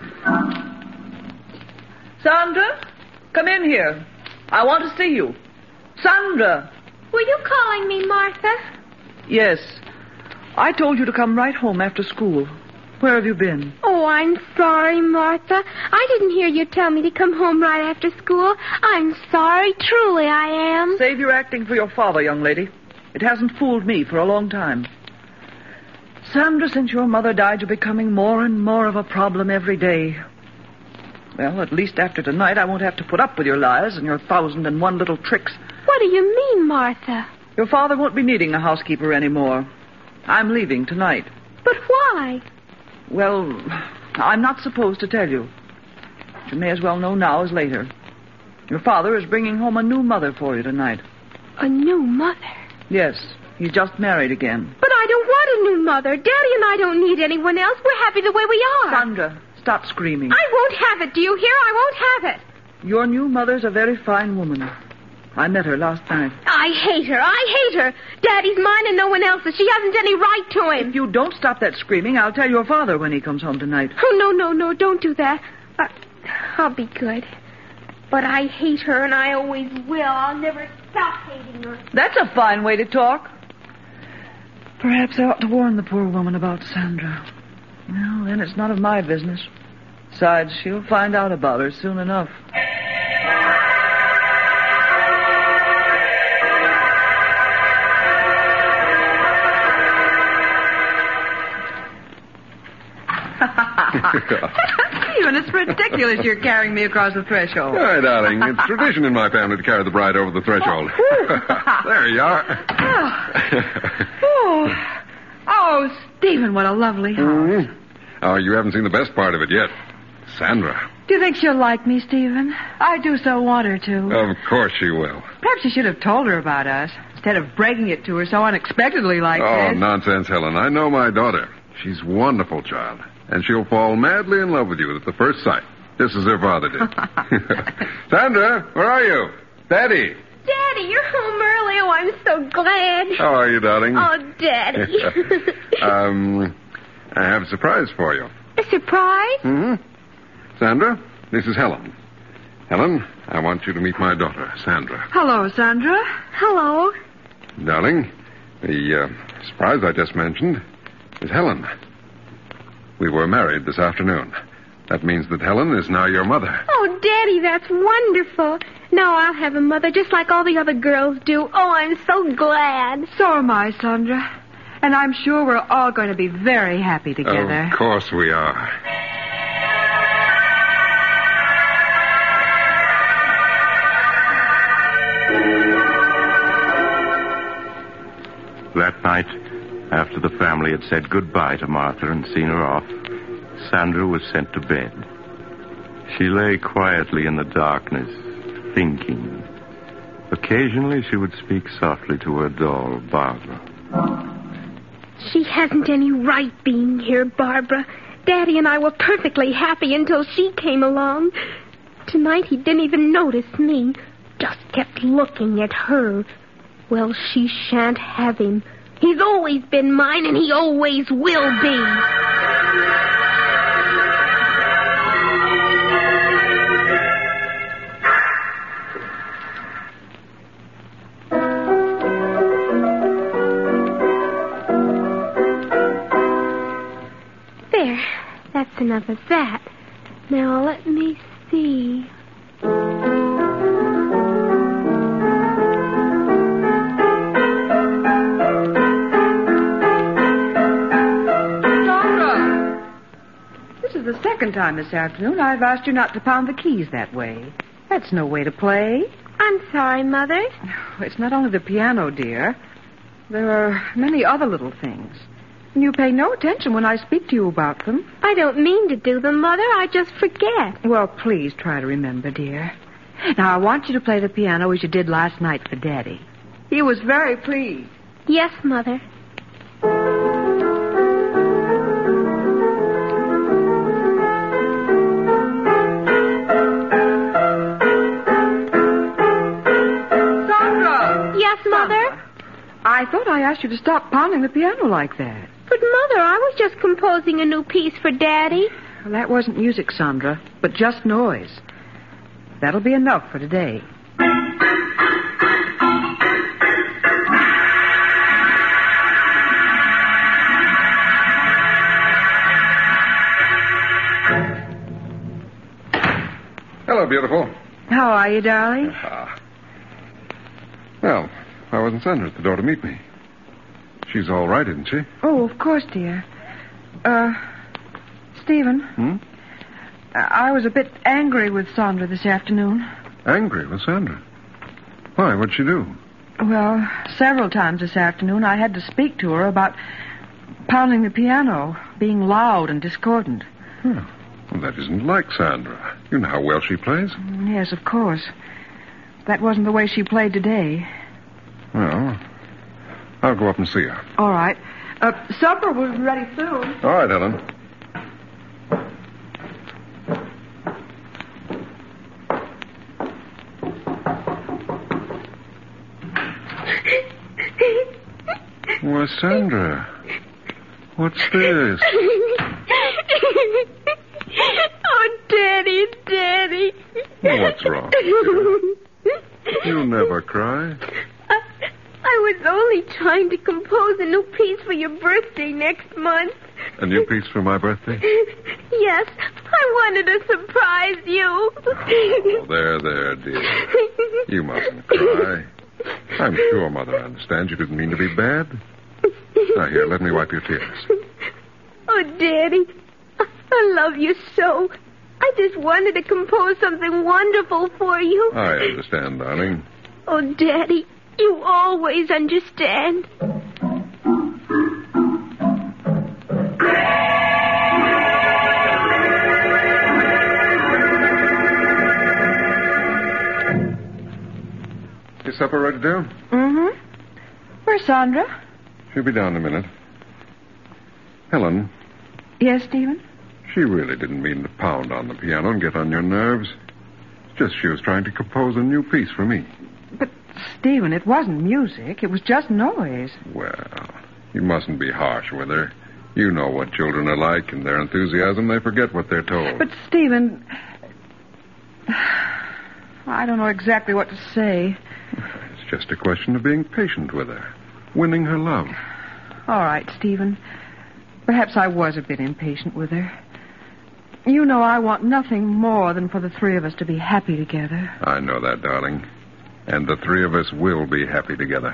Sandra, come in here. I want to see you. Sandra! Were you calling me, Martha? Yes. I told you to come right home after school. Where have you been? Oh, I'm sorry, Martha. I didn't hear you tell me to come home right after school. I'm sorry, truly I am. Save your acting for your father, young lady. It hasn't fooled me for a long time. Sandra, since your mother died, you're becoming more and more of a problem every day. Well, at least after tonight, I won't have to put up with your lies and your 1,001 little tricks. What do you mean, Martha? Your father won't be needing a housekeeper anymore. I'm leaving tonight. But why? Well, I'm not supposed to tell you. But you may as well know now as later. Your father is bringing home a new mother for you tonight. A new mother? Yes, he's just married again. But I don't want a new mother. Daddy and I don't need anyone else. We're happy the way we are. Sandra, stop screaming. I won't have it. Do you hear? I won't have it. Your new mother's a very fine woman. I met her last night. I hate her. Daddy's mine and no one else's. She hasn't any right to him. If you don't stop that screaming, I'll tell your father when he comes home tonight. Oh, no, don't do that. I'll be good. But I hate her, and I always will. I'll never stop hating her. That's a fine way to talk. Perhaps I ought to warn the poor woman about Sandra. Well, then it's none of my business. Besides, she'll find out about her soon enough. Stephen, it's ridiculous you're carrying me across the threshold. All right, darling. It's tradition in my family to carry the bride over the threshold. There you are. Oh, Stephen, what a lovely house. Mm-hmm. Oh, you haven't seen the best part of it yet. Sandra. Do you think she'll like me, Stephen? I do so want her to. Of course she will. Perhaps you should have told her about us, instead of breaking it to her so unexpectedly like Oh, this. nonsense, Helen. I know my daughter. She's a wonderful child. And she'll fall madly in love with you at the first sight, just as her father did. Sandra, where are you? Daddy. Daddy, you're home early. Oh, I'm so glad. How are you, darling? Oh, Daddy. I have a surprise for you. A surprise? Mm-hmm. Sandra, this is Helen. Helen, I want you to meet my daughter, Sandra. Hello, Sandra. Hello. Darling, the surprise I just mentioned is Helen. We were married this afternoon. That means that Helen is now your mother. Oh, Daddy, that's wonderful. Now I'll have a mother just like all the other girls do. Oh, I'm so glad. So am I, Sandra. And I'm sure we're all going to be very happy together. Of course we are. That night, after the family had said goodbye to Martha and seen her off, Sandra was sent to bed. She lay quietly in the darkness, thinking. Occasionally she would speak softly to her doll, Barbara. She hasn't any right being here, Barbara. Daddy and I were perfectly happy until she came along. Tonight he didn't even notice me. Just kept looking at her. Well, she shan't have him. He's always been mine, and he always will be. There. That's enough of that. Now, let me see. The second time this afternoon I've asked you not to pound the keys that way. That's no way to play. I'm sorry, Mother. It's not only the piano, dear. There are many other little things. And you pay no attention when I speak to you about them. I don't mean to do them, Mother. I just forget. Well, please try to remember, dear. Now, I want you to play the piano as you did last night for Daddy. He was very pleased. Yes, Mother. I thought I asked you to stop pounding the piano like that. But, Mother, I was just composing a new piece for Daddy. Well, that wasn't music, Sandra, but just noise. That'll be enough for today. Hello, beautiful. How are you, darling? Well, why wasn't Sandra at the door to meet me? She's all right, isn't she? Oh, of course, dear. Stephen. I was a bit angry with Sandra this afternoon. Angry with Sandra? Why? What'd she do? Well, several times this afternoon I had to speak to her about pounding the piano, being loud and discordant. Well, that isn't like Sandra. You know how well she plays. Yes, of course. That wasn't the way she played today. Well, I'll go up and see her. All right. Supper will be ready soon. All right, Ellen. Why, Sandra, what's this? Oh, Daddy. What's wrong? You'll never cry. I was only trying to compose a new piece for your birthday next month. A new piece for my birthday? Yes, I wanted to surprise you. Oh, there, dear. You mustn't cry. I'm sure Mother understands you didn't mean to be bad. Now, here, let me wipe your tears. Oh, Daddy, I love you so. I just wanted to compose something wonderful for you. I understand, darling. Oh, Daddy, you always understand. Is supper ready, dear? Mm-hmm. Where's Sandra? She'll be down in a minute. Helen, Yes, Stephen? she really didn't mean to pound on the piano and get on your nerves. It's just she was trying to compose a new piece for me. But, Stephen, it wasn't music. It was just noise. Well, you mustn't be harsh with her. You know what children are like. In their enthusiasm, they forget what they're told. But, Stephen, I don't know exactly what to say. It's just a question of being patient with her, winning her love. All right, Stephen. Perhaps I was a bit impatient with her. You know I want nothing more than for the three of us to be happy together. I know that, darling. And the three of us will be happy together.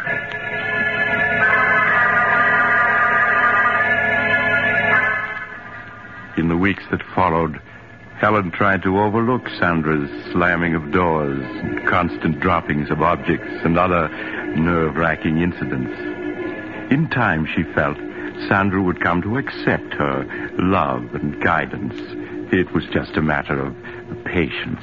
In the weeks that followed, Helen tried to overlook Sandra's slamming of doors and constant droppings of objects and other nerve-wracking incidents. In time, she felt, Sandra would come to accept her love and guidance. It was just a matter of patience.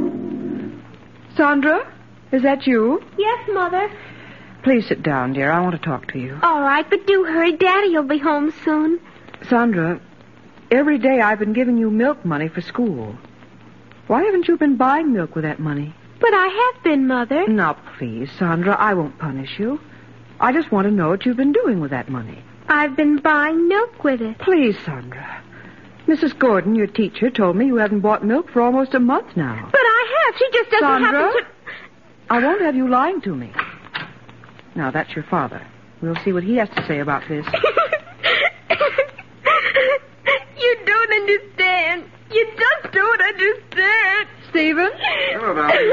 Sandra, is that you? Yes, Mother. Please sit down, dear. I want to talk to you. All right, but do hurry. Daddy'll be home soon. Sandra, every day I've been giving you milk money for school. Why haven't you been buying milk with that money? But I have been, Mother. Now, please, Sandra, I won't punish you. I just want to know what you've been doing with that money. I've been buying milk with it. Please, Sandra. Mrs. Gordon, your teacher, told me you haven't bought milk for almost a month now. But I have. She just doesn't Sandra, happen to... I won't have you lying to me. Now, that's your father. We'll see what he has to say about this. You don't understand. You just don't understand. Stephen? Hello, darling.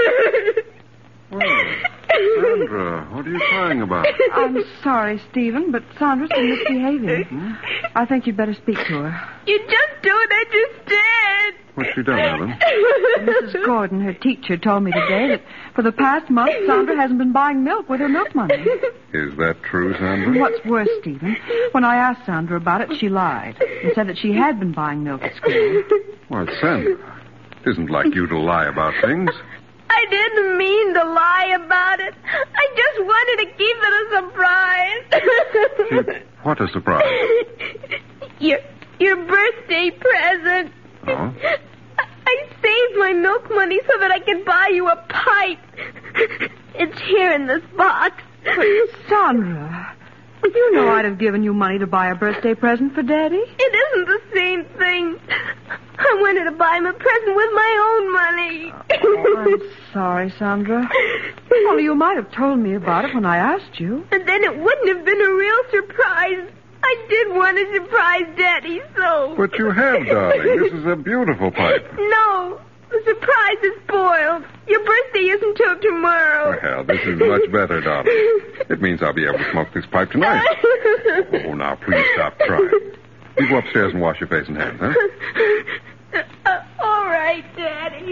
Sandra, what are you crying about? I'm sorry, Stephen, but Sandra's been misbehaving. I think you'd better speak to her. You just don't understand. What's she done, Helen? Mrs. Gordon, her teacher, told me today that for the past month, Sandra hasn't been buying milk with her milk money. Is that true, Sandra? What's worse, Stephen, when I asked Sandra about it, she lied and said that she had been buying milk at school. Why, Sandra, it isn't like you to lie about things. I didn't mean to lie about it. I just wanted to keep it a surprise. What a surprise. Your birthday present. Oh? I saved my milk money so that I could buy you a pipe. It's here in this box. But, Sandra, you know I'd have given you money to buy a birthday present for Daddy. It isn't the same thing. I wanted to buy him a present with my own money. I'm sorry, Sandra. Only you might have told me about it when I asked you. And then it wouldn't have been a real surprise. I did want to surprise Daddy, so... But you have, darling. This is a beautiful pipe. No, the surprise is spoiled. Your birthday isn't till tomorrow. Well, this is much better, darling. It means I'll be able to smoke this pipe tonight. Oh, now, please stop crying. You go upstairs and wash your face and hands, huh? All right, Daddy.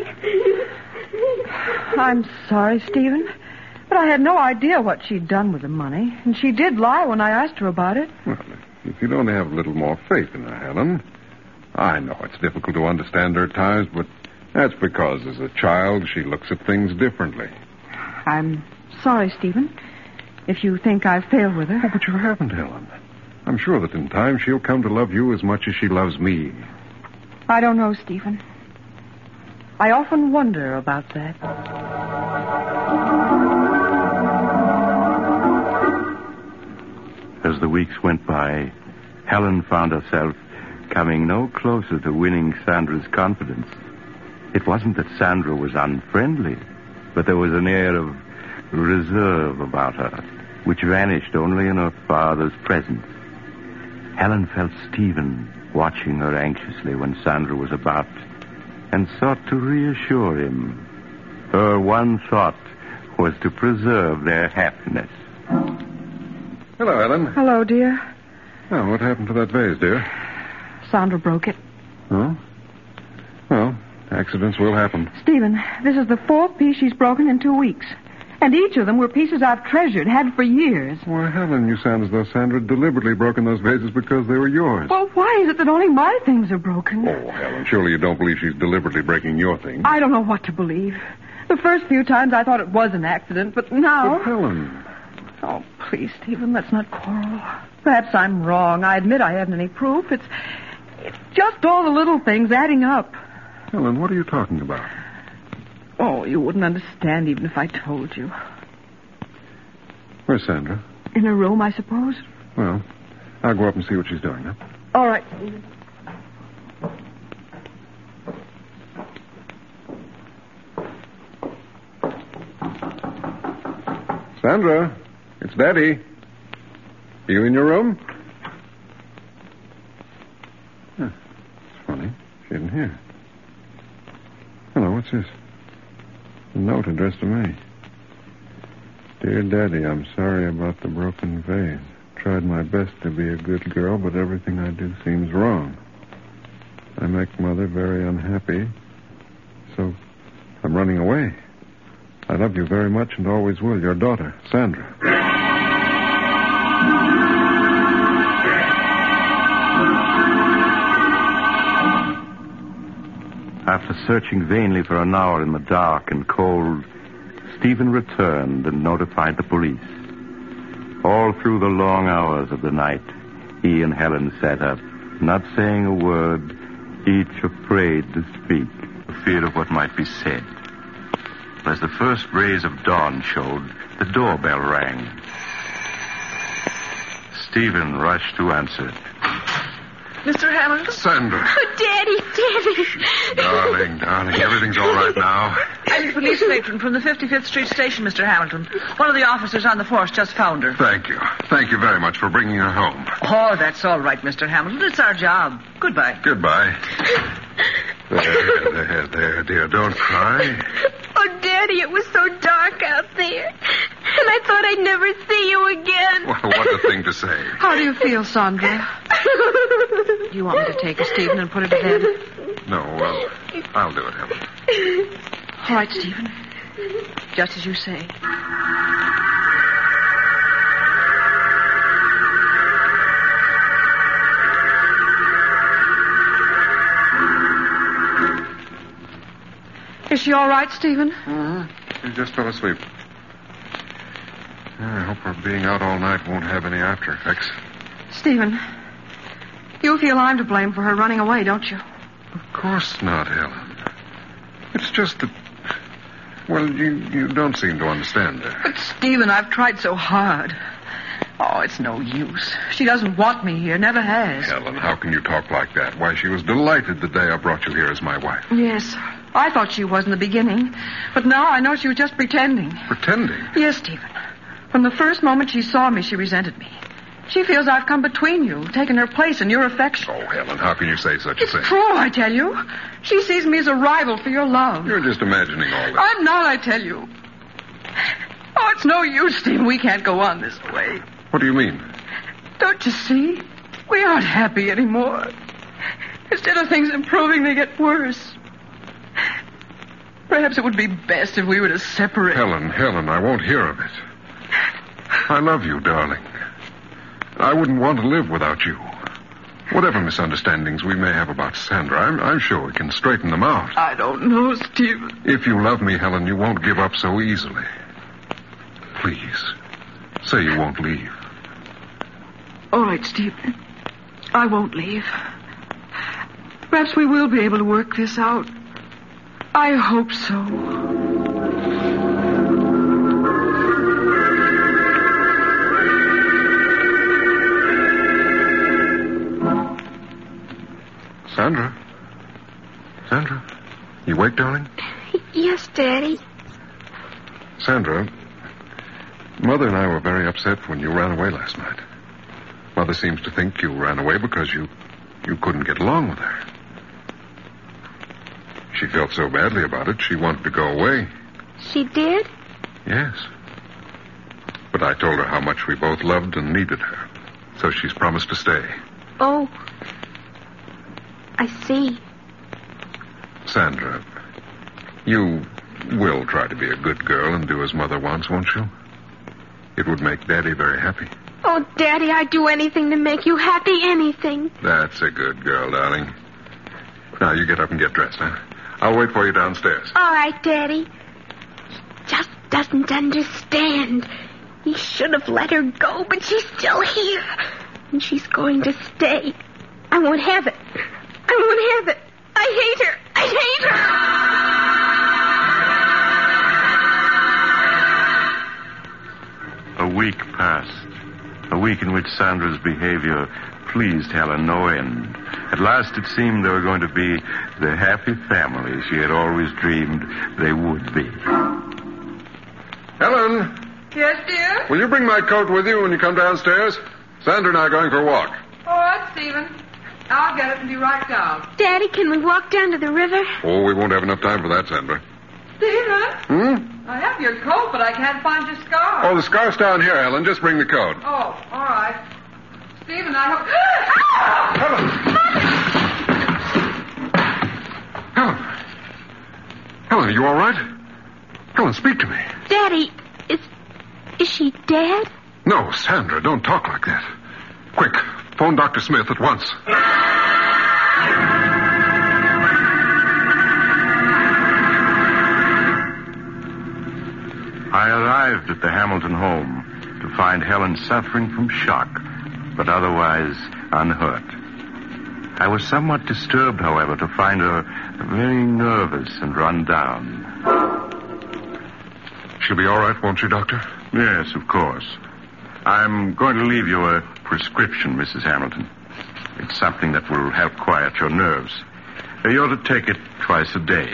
I'm sorry, Stephen, but I had no idea what she'd done with the money, and she did lie when I asked her about it. Well, if you'd only have a little more faith in her, Helen. I know it's difficult to understand her at times, but that's because as a child she looks at things differently. I'm sorry, Stephen, if you think I've failed with her. Oh, but you haven't, Helen. I'm sure that in time she'll come to love you as much as she loves me. I don't know, Stephen. I often wonder about that. As the weeks went by, Helen found herself coming no closer to winning Sandra's confidence. It wasn't that Sandra was unfriendly, but there was an air of reserve about her, which vanished only in her father's presence. Helen felt Stephen watching her anxiously when Sandra was about, and sought to reassure him. Her one thought was to preserve their happiness. Hello, Helen. Hello, dear. Oh, what happened to that vase, dear? Sandra broke it. Huh? Well, accidents will happen. Stephen, this is the fourth piece she's broken in 2 weeks. And each of them were pieces I've treasured, had for years. Why, Helen, you sound as though Sandra had deliberately broken those vases because they were yours. Well, why is it that only my things are broken? Oh, Helen, surely you don't believe she's deliberately breaking your things. I don't know what to believe. The first few times I thought it was an accident, but now... But, Helen... Oh, please, Stephen, let's not quarrel. Perhaps I'm wrong. I admit I haven't any proof. It's just all the little things adding up. Helen, what are you talking about? Oh, you wouldn't understand even if I told you. Where's Sandra? In her room, I suppose. Well, I'll go up and see what she's doing, huh? All right. Sandra, it's Daddy. Are you in your room? Huh, it's funny. She isn't here. Hello, what's this? A note addressed to me. Dear Daddy, I'm sorry about the broken vase. Tried my best to be a good girl, but everything I do seems wrong. I make Mother very unhappy, so I'm running away. I love you very much and always will. Your daughter, Sandra. After searching vainly for an hour in the dark and cold, Stephen returned and notified the police. All through the long hours of the night, he and Helen sat up, not saying a word, each afraid to speak, for fear of what might be said. As the first rays of dawn showed, the doorbell rang. Stephen rushed to answer it. Mr. Hamilton? Sandra. Oh, Daddy. Darling, everything's all right now. I'm the police matron from the 55th Street station, Mr. Hamilton. One of the officers on the force just found her. Thank you. Thank you very much for bringing her home. Oh, that's all right, Mr. Hamilton. It's our job. Goodbye. Goodbye. There, dear. Don't cry. Oh, Daddy, it was so dark out there. And I thought I'd never see you again. Well, what a thing to say. How do you feel, Sandra? Do you want me to take her, Stephen, and put her to bed? No, well, I'll do it, Helen. All right, Stephen. Just as you say. Is she all right, Stephen? She just fell asleep. I hope her being out all night won't have any after effects. Stephen, you feel I'm to blame for her running away, don't you? Of course not, Helen. It's just that... Well, you don't seem to understand her. But, Stephen, I've tried so hard. Oh, it's no use. She doesn't want me here, never has. Helen, how can you talk like that? Why, she was delighted the day I brought you here as my wife. Yes, I thought she was in the beginning. But now I know she was just pretending. Pretending? Yes, Stephen. From the first moment she saw me, she resented me. She feels I've come between you, taken her place in your affection. Oh, Helen, how can you say such a thing? It's true, I tell you. She sees me as a rival for your love. You're just imagining all that. I'm not, I tell you. Oh, it's no use, Stephen. We can't go on this way. What do you mean? Don't you see? We aren't happy anymore. Instead of things improving, they get worse. Perhaps it would be best if we were to separate. Helen, I won't hear of it. I love you, darling. I wouldn't want to live without you. Whatever misunderstandings we may have about Sandra, I'm sure we can straighten them out. I don't know, Stephen. If you love me, Helen, you won't give up so easily. Please, say you won't leave. All right, Stephen. I won't leave. Perhaps we will be able to work this out. I hope so. Sandra, you awake, darling? Yes, Daddy. Sandra, Mother and I were very upset when you ran away last night. Mother seems to think you ran away because you couldn't get along with her. She felt so badly about it, she wanted to go away. She did? Yes. But I told her how much we both loved and needed her. So she's promised to stay. Oh. I see. Sandra, you will try to be a good girl and do as Mother wants, won't you? It would make Daddy very happy. Oh, Daddy, I'd do anything to make you happy, anything. That's a good girl, darling. Now, you get up and get dressed, huh? I'll wait for you downstairs. All right, Daddy. He just doesn't understand. He should have let her go, but she's still here. And she's going to stay. I won't have it. I won't have it. I hate her. I hate her. A week passed. A week in which Sandra's behavior pleased Helen no end. At last it seemed they were going to be the happy family she had always dreamed they would be. Helen, Yes, dear? will you bring my coat with you when you come downstairs? Sandra and I are going for a walk. All right, Stephen. I'll get it and be right down. Daddy, can we walk down to the river? Oh, we won't have enough time for that, Sandra. Stephen? I have your coat, but I can't find your scarf. Oh, the scarf's down here, Helen. Just bring the coat. Oh, all right. Stephen, I hope... Helen! Helen, are you all right? Helen, speak to me. Daddy, is she dead? No, Sandra, don't talk like that. Quick, phone Dr. Smith at once. I arrived at the Hamilton home to find Helen suffering from shock, but otherwise unhurt. I was somewhat disturbed, however, to find her very nervous and run down. She'll be all right, won't she, Doctor? Yes, of course. I'm going to leave you a prescription, Mrs. Hamilton. It's something that will help quiet your nerves. You're to take it twice a day.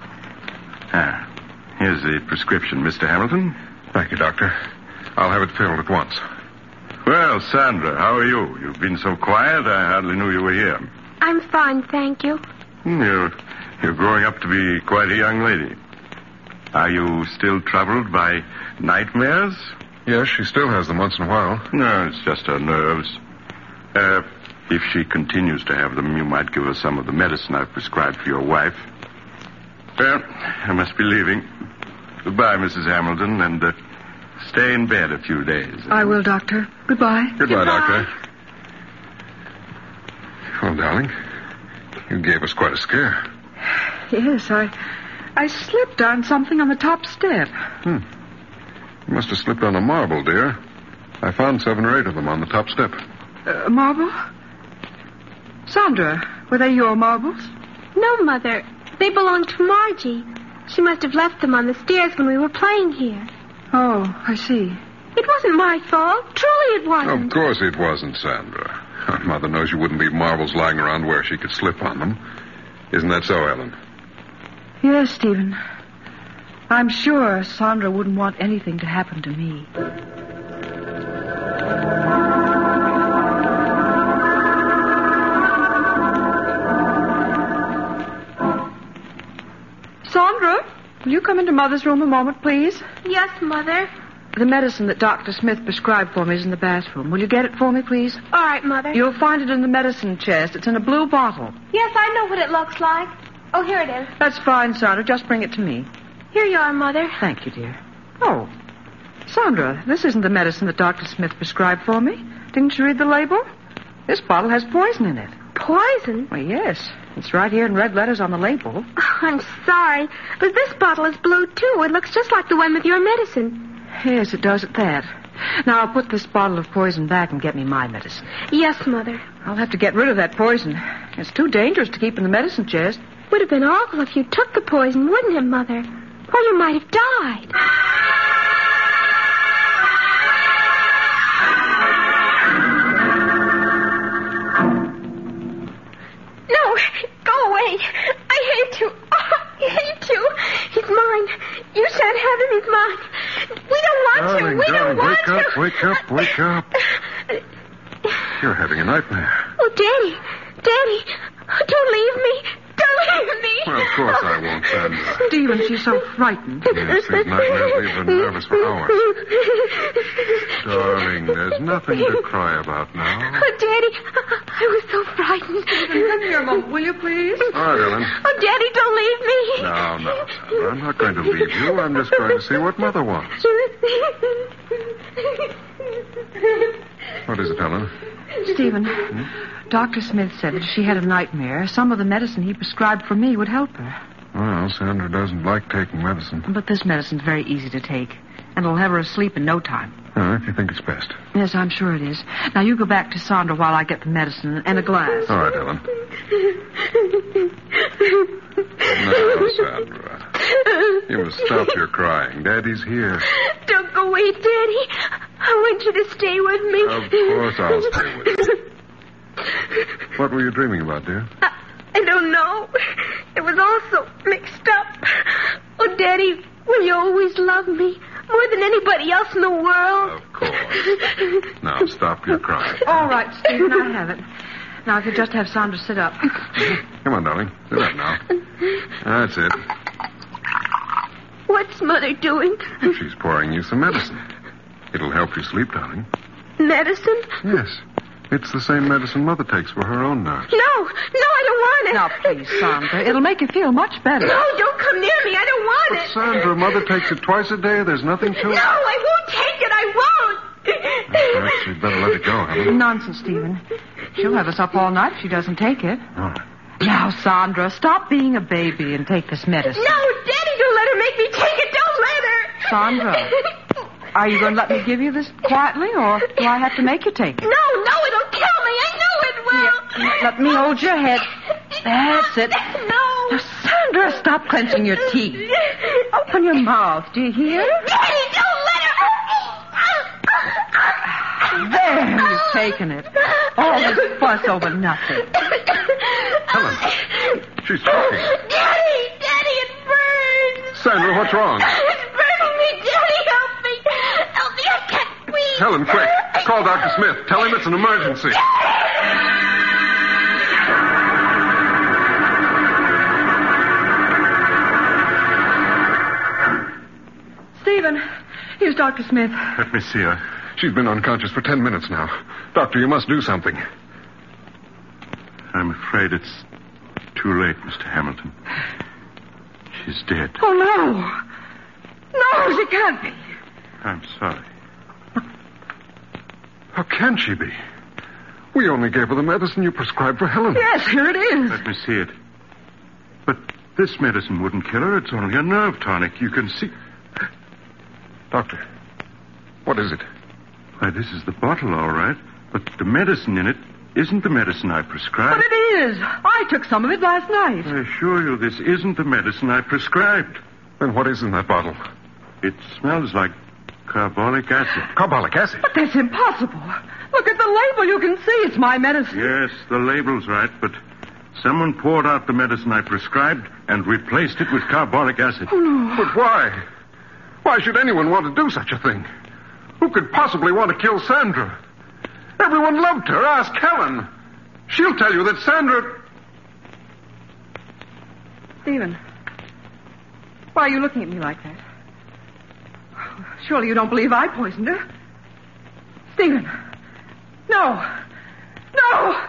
Here's the prescription, Mr. Hamilton. Thank you, Doctor. I'll have it filled at once. Well, Sandra, how are you? You've been so quiet, I hardly knew you were here. I'm fine, thank you. You're growing up to be quite a young lady. Are you still troubled by nightmares? Yes, she still has them once in a while. No, it's just her nerves. If she continues to have them, you might give her some of the medicine I've prescribed for your wife. Well, I must be leaving. Goodbye, Mrs. Hamilton, and stay in bed a few days. I will, Doctor. Goodbye. Goodbye, Doctor. Well, darling, you gave us quite a scare. Yes, I slipped on something on the top step. You must have slipped on a marble, dear. I found 7 or 8 of them on the top step. Marble? Sandra, were they your marbles? No, Mother. They belong to Margie. She must have left them on the stairs when we were playing here. Oh, I see. It wasn't my fault. Truly it wasn't. Of course it wasn't, Sandra. Mother knows you wouldn't leave marbles lying around where she could slip on them. Isn't that so, Ellen? Yes, Stephen. I'm sure Sandra wouldn't want anything to happen to me. Sandra, will you come into Mother's room a moment, please? Yes, Mother. The medicine that Dr. Smith prescribed for me is in the bathroom. Will you get it for me, please? All right, Mother. You'll find it in the medicine chest. It's in a blue bottle. Yes, I know what it looks like. Oh, here it is. That's fine, Sandra. Just bring it to me. Here you are, Mother. Thank you, dear. Oh, Sandra, this isn't the medicine that Dr. Smith prescribed for me. Didn't you read the label? This bottle has poison in it. Poison? Well, yes. It's right here in red letters on the label. Oh, I'm sorry, but this bottle is blue, too. It looks just like the one with your medicine. Yes, it does at that. Now, I'll put this bottle of poison back and get me my medicine. Yes, Mother. I'll have to get rid of that poison. It's too dangerous to keep in the medicine chest. Would have been awful if you took the poison, wouldn't it, Mother? Or you might have died. No, go away. I hate you. Oh, I hate you. He's mine. You shan't have him. He's mine. We don't want you. We don't want you. Wake up. You're having a nightmare. Oh, Daddy. Daddy. Don't leave me. Don't leave me. Well, of course I won't, Sandra. Stephen, she's so frightened. Yes, these nightmares leave her nervous for hours. Darling, there's nothing to cry about now. Oh, Daddy, I was so frightened. Come here a moment, will you, please? All right, Ellen. Oh, Daddy, don't leave me. No, Sandra. I'm not going to leave you. I'm just going to see what Mother wants. What is it, Ellen? Stephen, Dr. Smith said that if she had a nightmare, some of the medicine he prescribed for me would help her. Well, Sandra doesn't like taking medicine. But this medicine's very easy to take, and it'll have her asleep in no time. If you think it's best. Yes, I'm sure it is. Now, you go back to Sandra while I get the medicine and a glass. All right, Ellen. Now, Sandra. You must stop your crying. Daddy's here. Don't go away, Daddy. I want you to stay with me. Of course I'll stay with you. What were you dreaming about, dear? I don't know. It was all so mixed up. Oh, Daddy, will you always love me? More than anybody else in the world? Of course. Now, stop your crying. All right, Stephen, I have it. Now, if you just have Sandra sit up. Come on, darling. Sit up now. That's it. What's Mother doing? She's pouring you some medicine. It'll help you sleep, darling. Medicine? Yes. It's the same medicine Mother takes for her own nerves. No, I don't want it. Now, please, Sandra. It'll make you feel much better. No, don't come near me. I don't want it. Sandra, Mother takes it twice a day. There's nothing to it. No, I won't take it. I won't. Perhaps you'd better let it go, Helen. Nonsense, Stephen. She'll have us up all night if she doesn't take it. All right. Now, Sandra, stop being a baby and take this medicine. No, Daddy, don't let her make me take it. Don't let her. Sandra, are you going to let me give you this quietly, or do I have to make you take it? No, it'll kill me. I know it will. Here, let me hold your head. That's it. No. Now, Sandra, stop clenching your teeth. Open your mouth. Do you hear? Daddy, don't let her. There, you've taken it. All this fuss over nothing. Helen, she's talking. Daddy, it burns. Sandra, what's wrong? It's burning me. Daddy, help me. Help me. I can't breathe. Helen, quick. Call Dr. Smith. Tell him it's an emergency. Stephen, here's Dr. Smith. Let me see her. She's been unconscious for 10 minutes now. Doctor, you must do something. I'm afraid it's too late, Mr. Hamilton. She's dead. Oh, no. No, she can't be. I'm sorry. How can she be? We only gave her the medicine you prescribed for Helen. Yes, here it is. Let me see it. But this medicine wouldn't kill her. It's only a nerve tonic. You can see... Doctor, what is it? Why, this is the bottle, all right. But the medicine in it isn't the medicine I prescribed. But it is. I took some of it last night. I assure you, this isn't the medicine I prescribed. Then what is in that bottle? It smells like carbolic acid. Carbolic acid? But that's impossible. Look at the label. You can see it's my medicine. Yes, the label's right, but someone poured out the medicine I prescribed and replaced it with carbolic acid. Oh, no. But why? Why should anyone want to do such a thing? Who could possibly want to kill Sandra? Everyone loved her. Ask Helen. She'll tell you that Sandra... Stephen, why are you looking at me like that? Surely you don't believe I poisoned her? Stephen, no. No!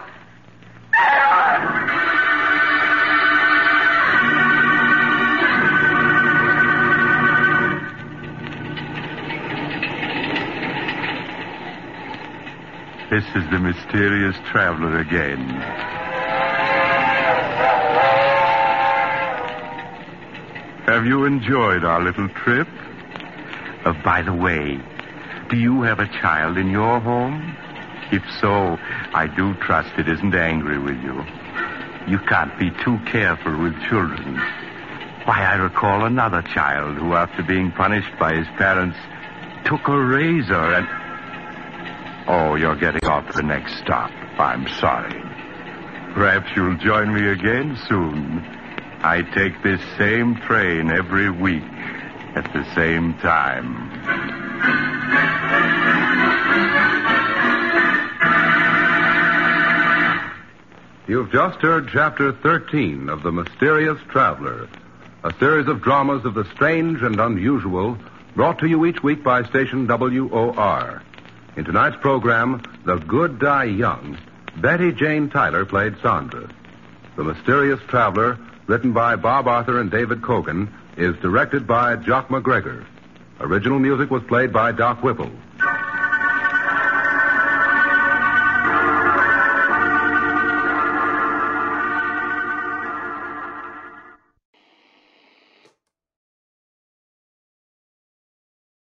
This is the mysterious traveler again. Have you enjoyed our little trip? By the way, do you have a child in your home? If so, I do trust it isn't angry with you. You can't be too careful with children. Why, I recall another child who, after being punished by his parents, took a razor and... Oh, you're getting off the next stop. I'm sorry. Perhaps you'll join me again soon. I take this same train every week at the same time. You've just heard Chapter 13 of The Mysterious Traveler, a series of dramas of the strange and unusual brought to you each week by station WOR. In tonight's program, The Good Die Young, Betty Jane Tyler played Sandra. The Mysterious Traveler, written by Bob Arthur and David Cogan, is directed by Jock McGregor. Original music was played by Doc Whipple.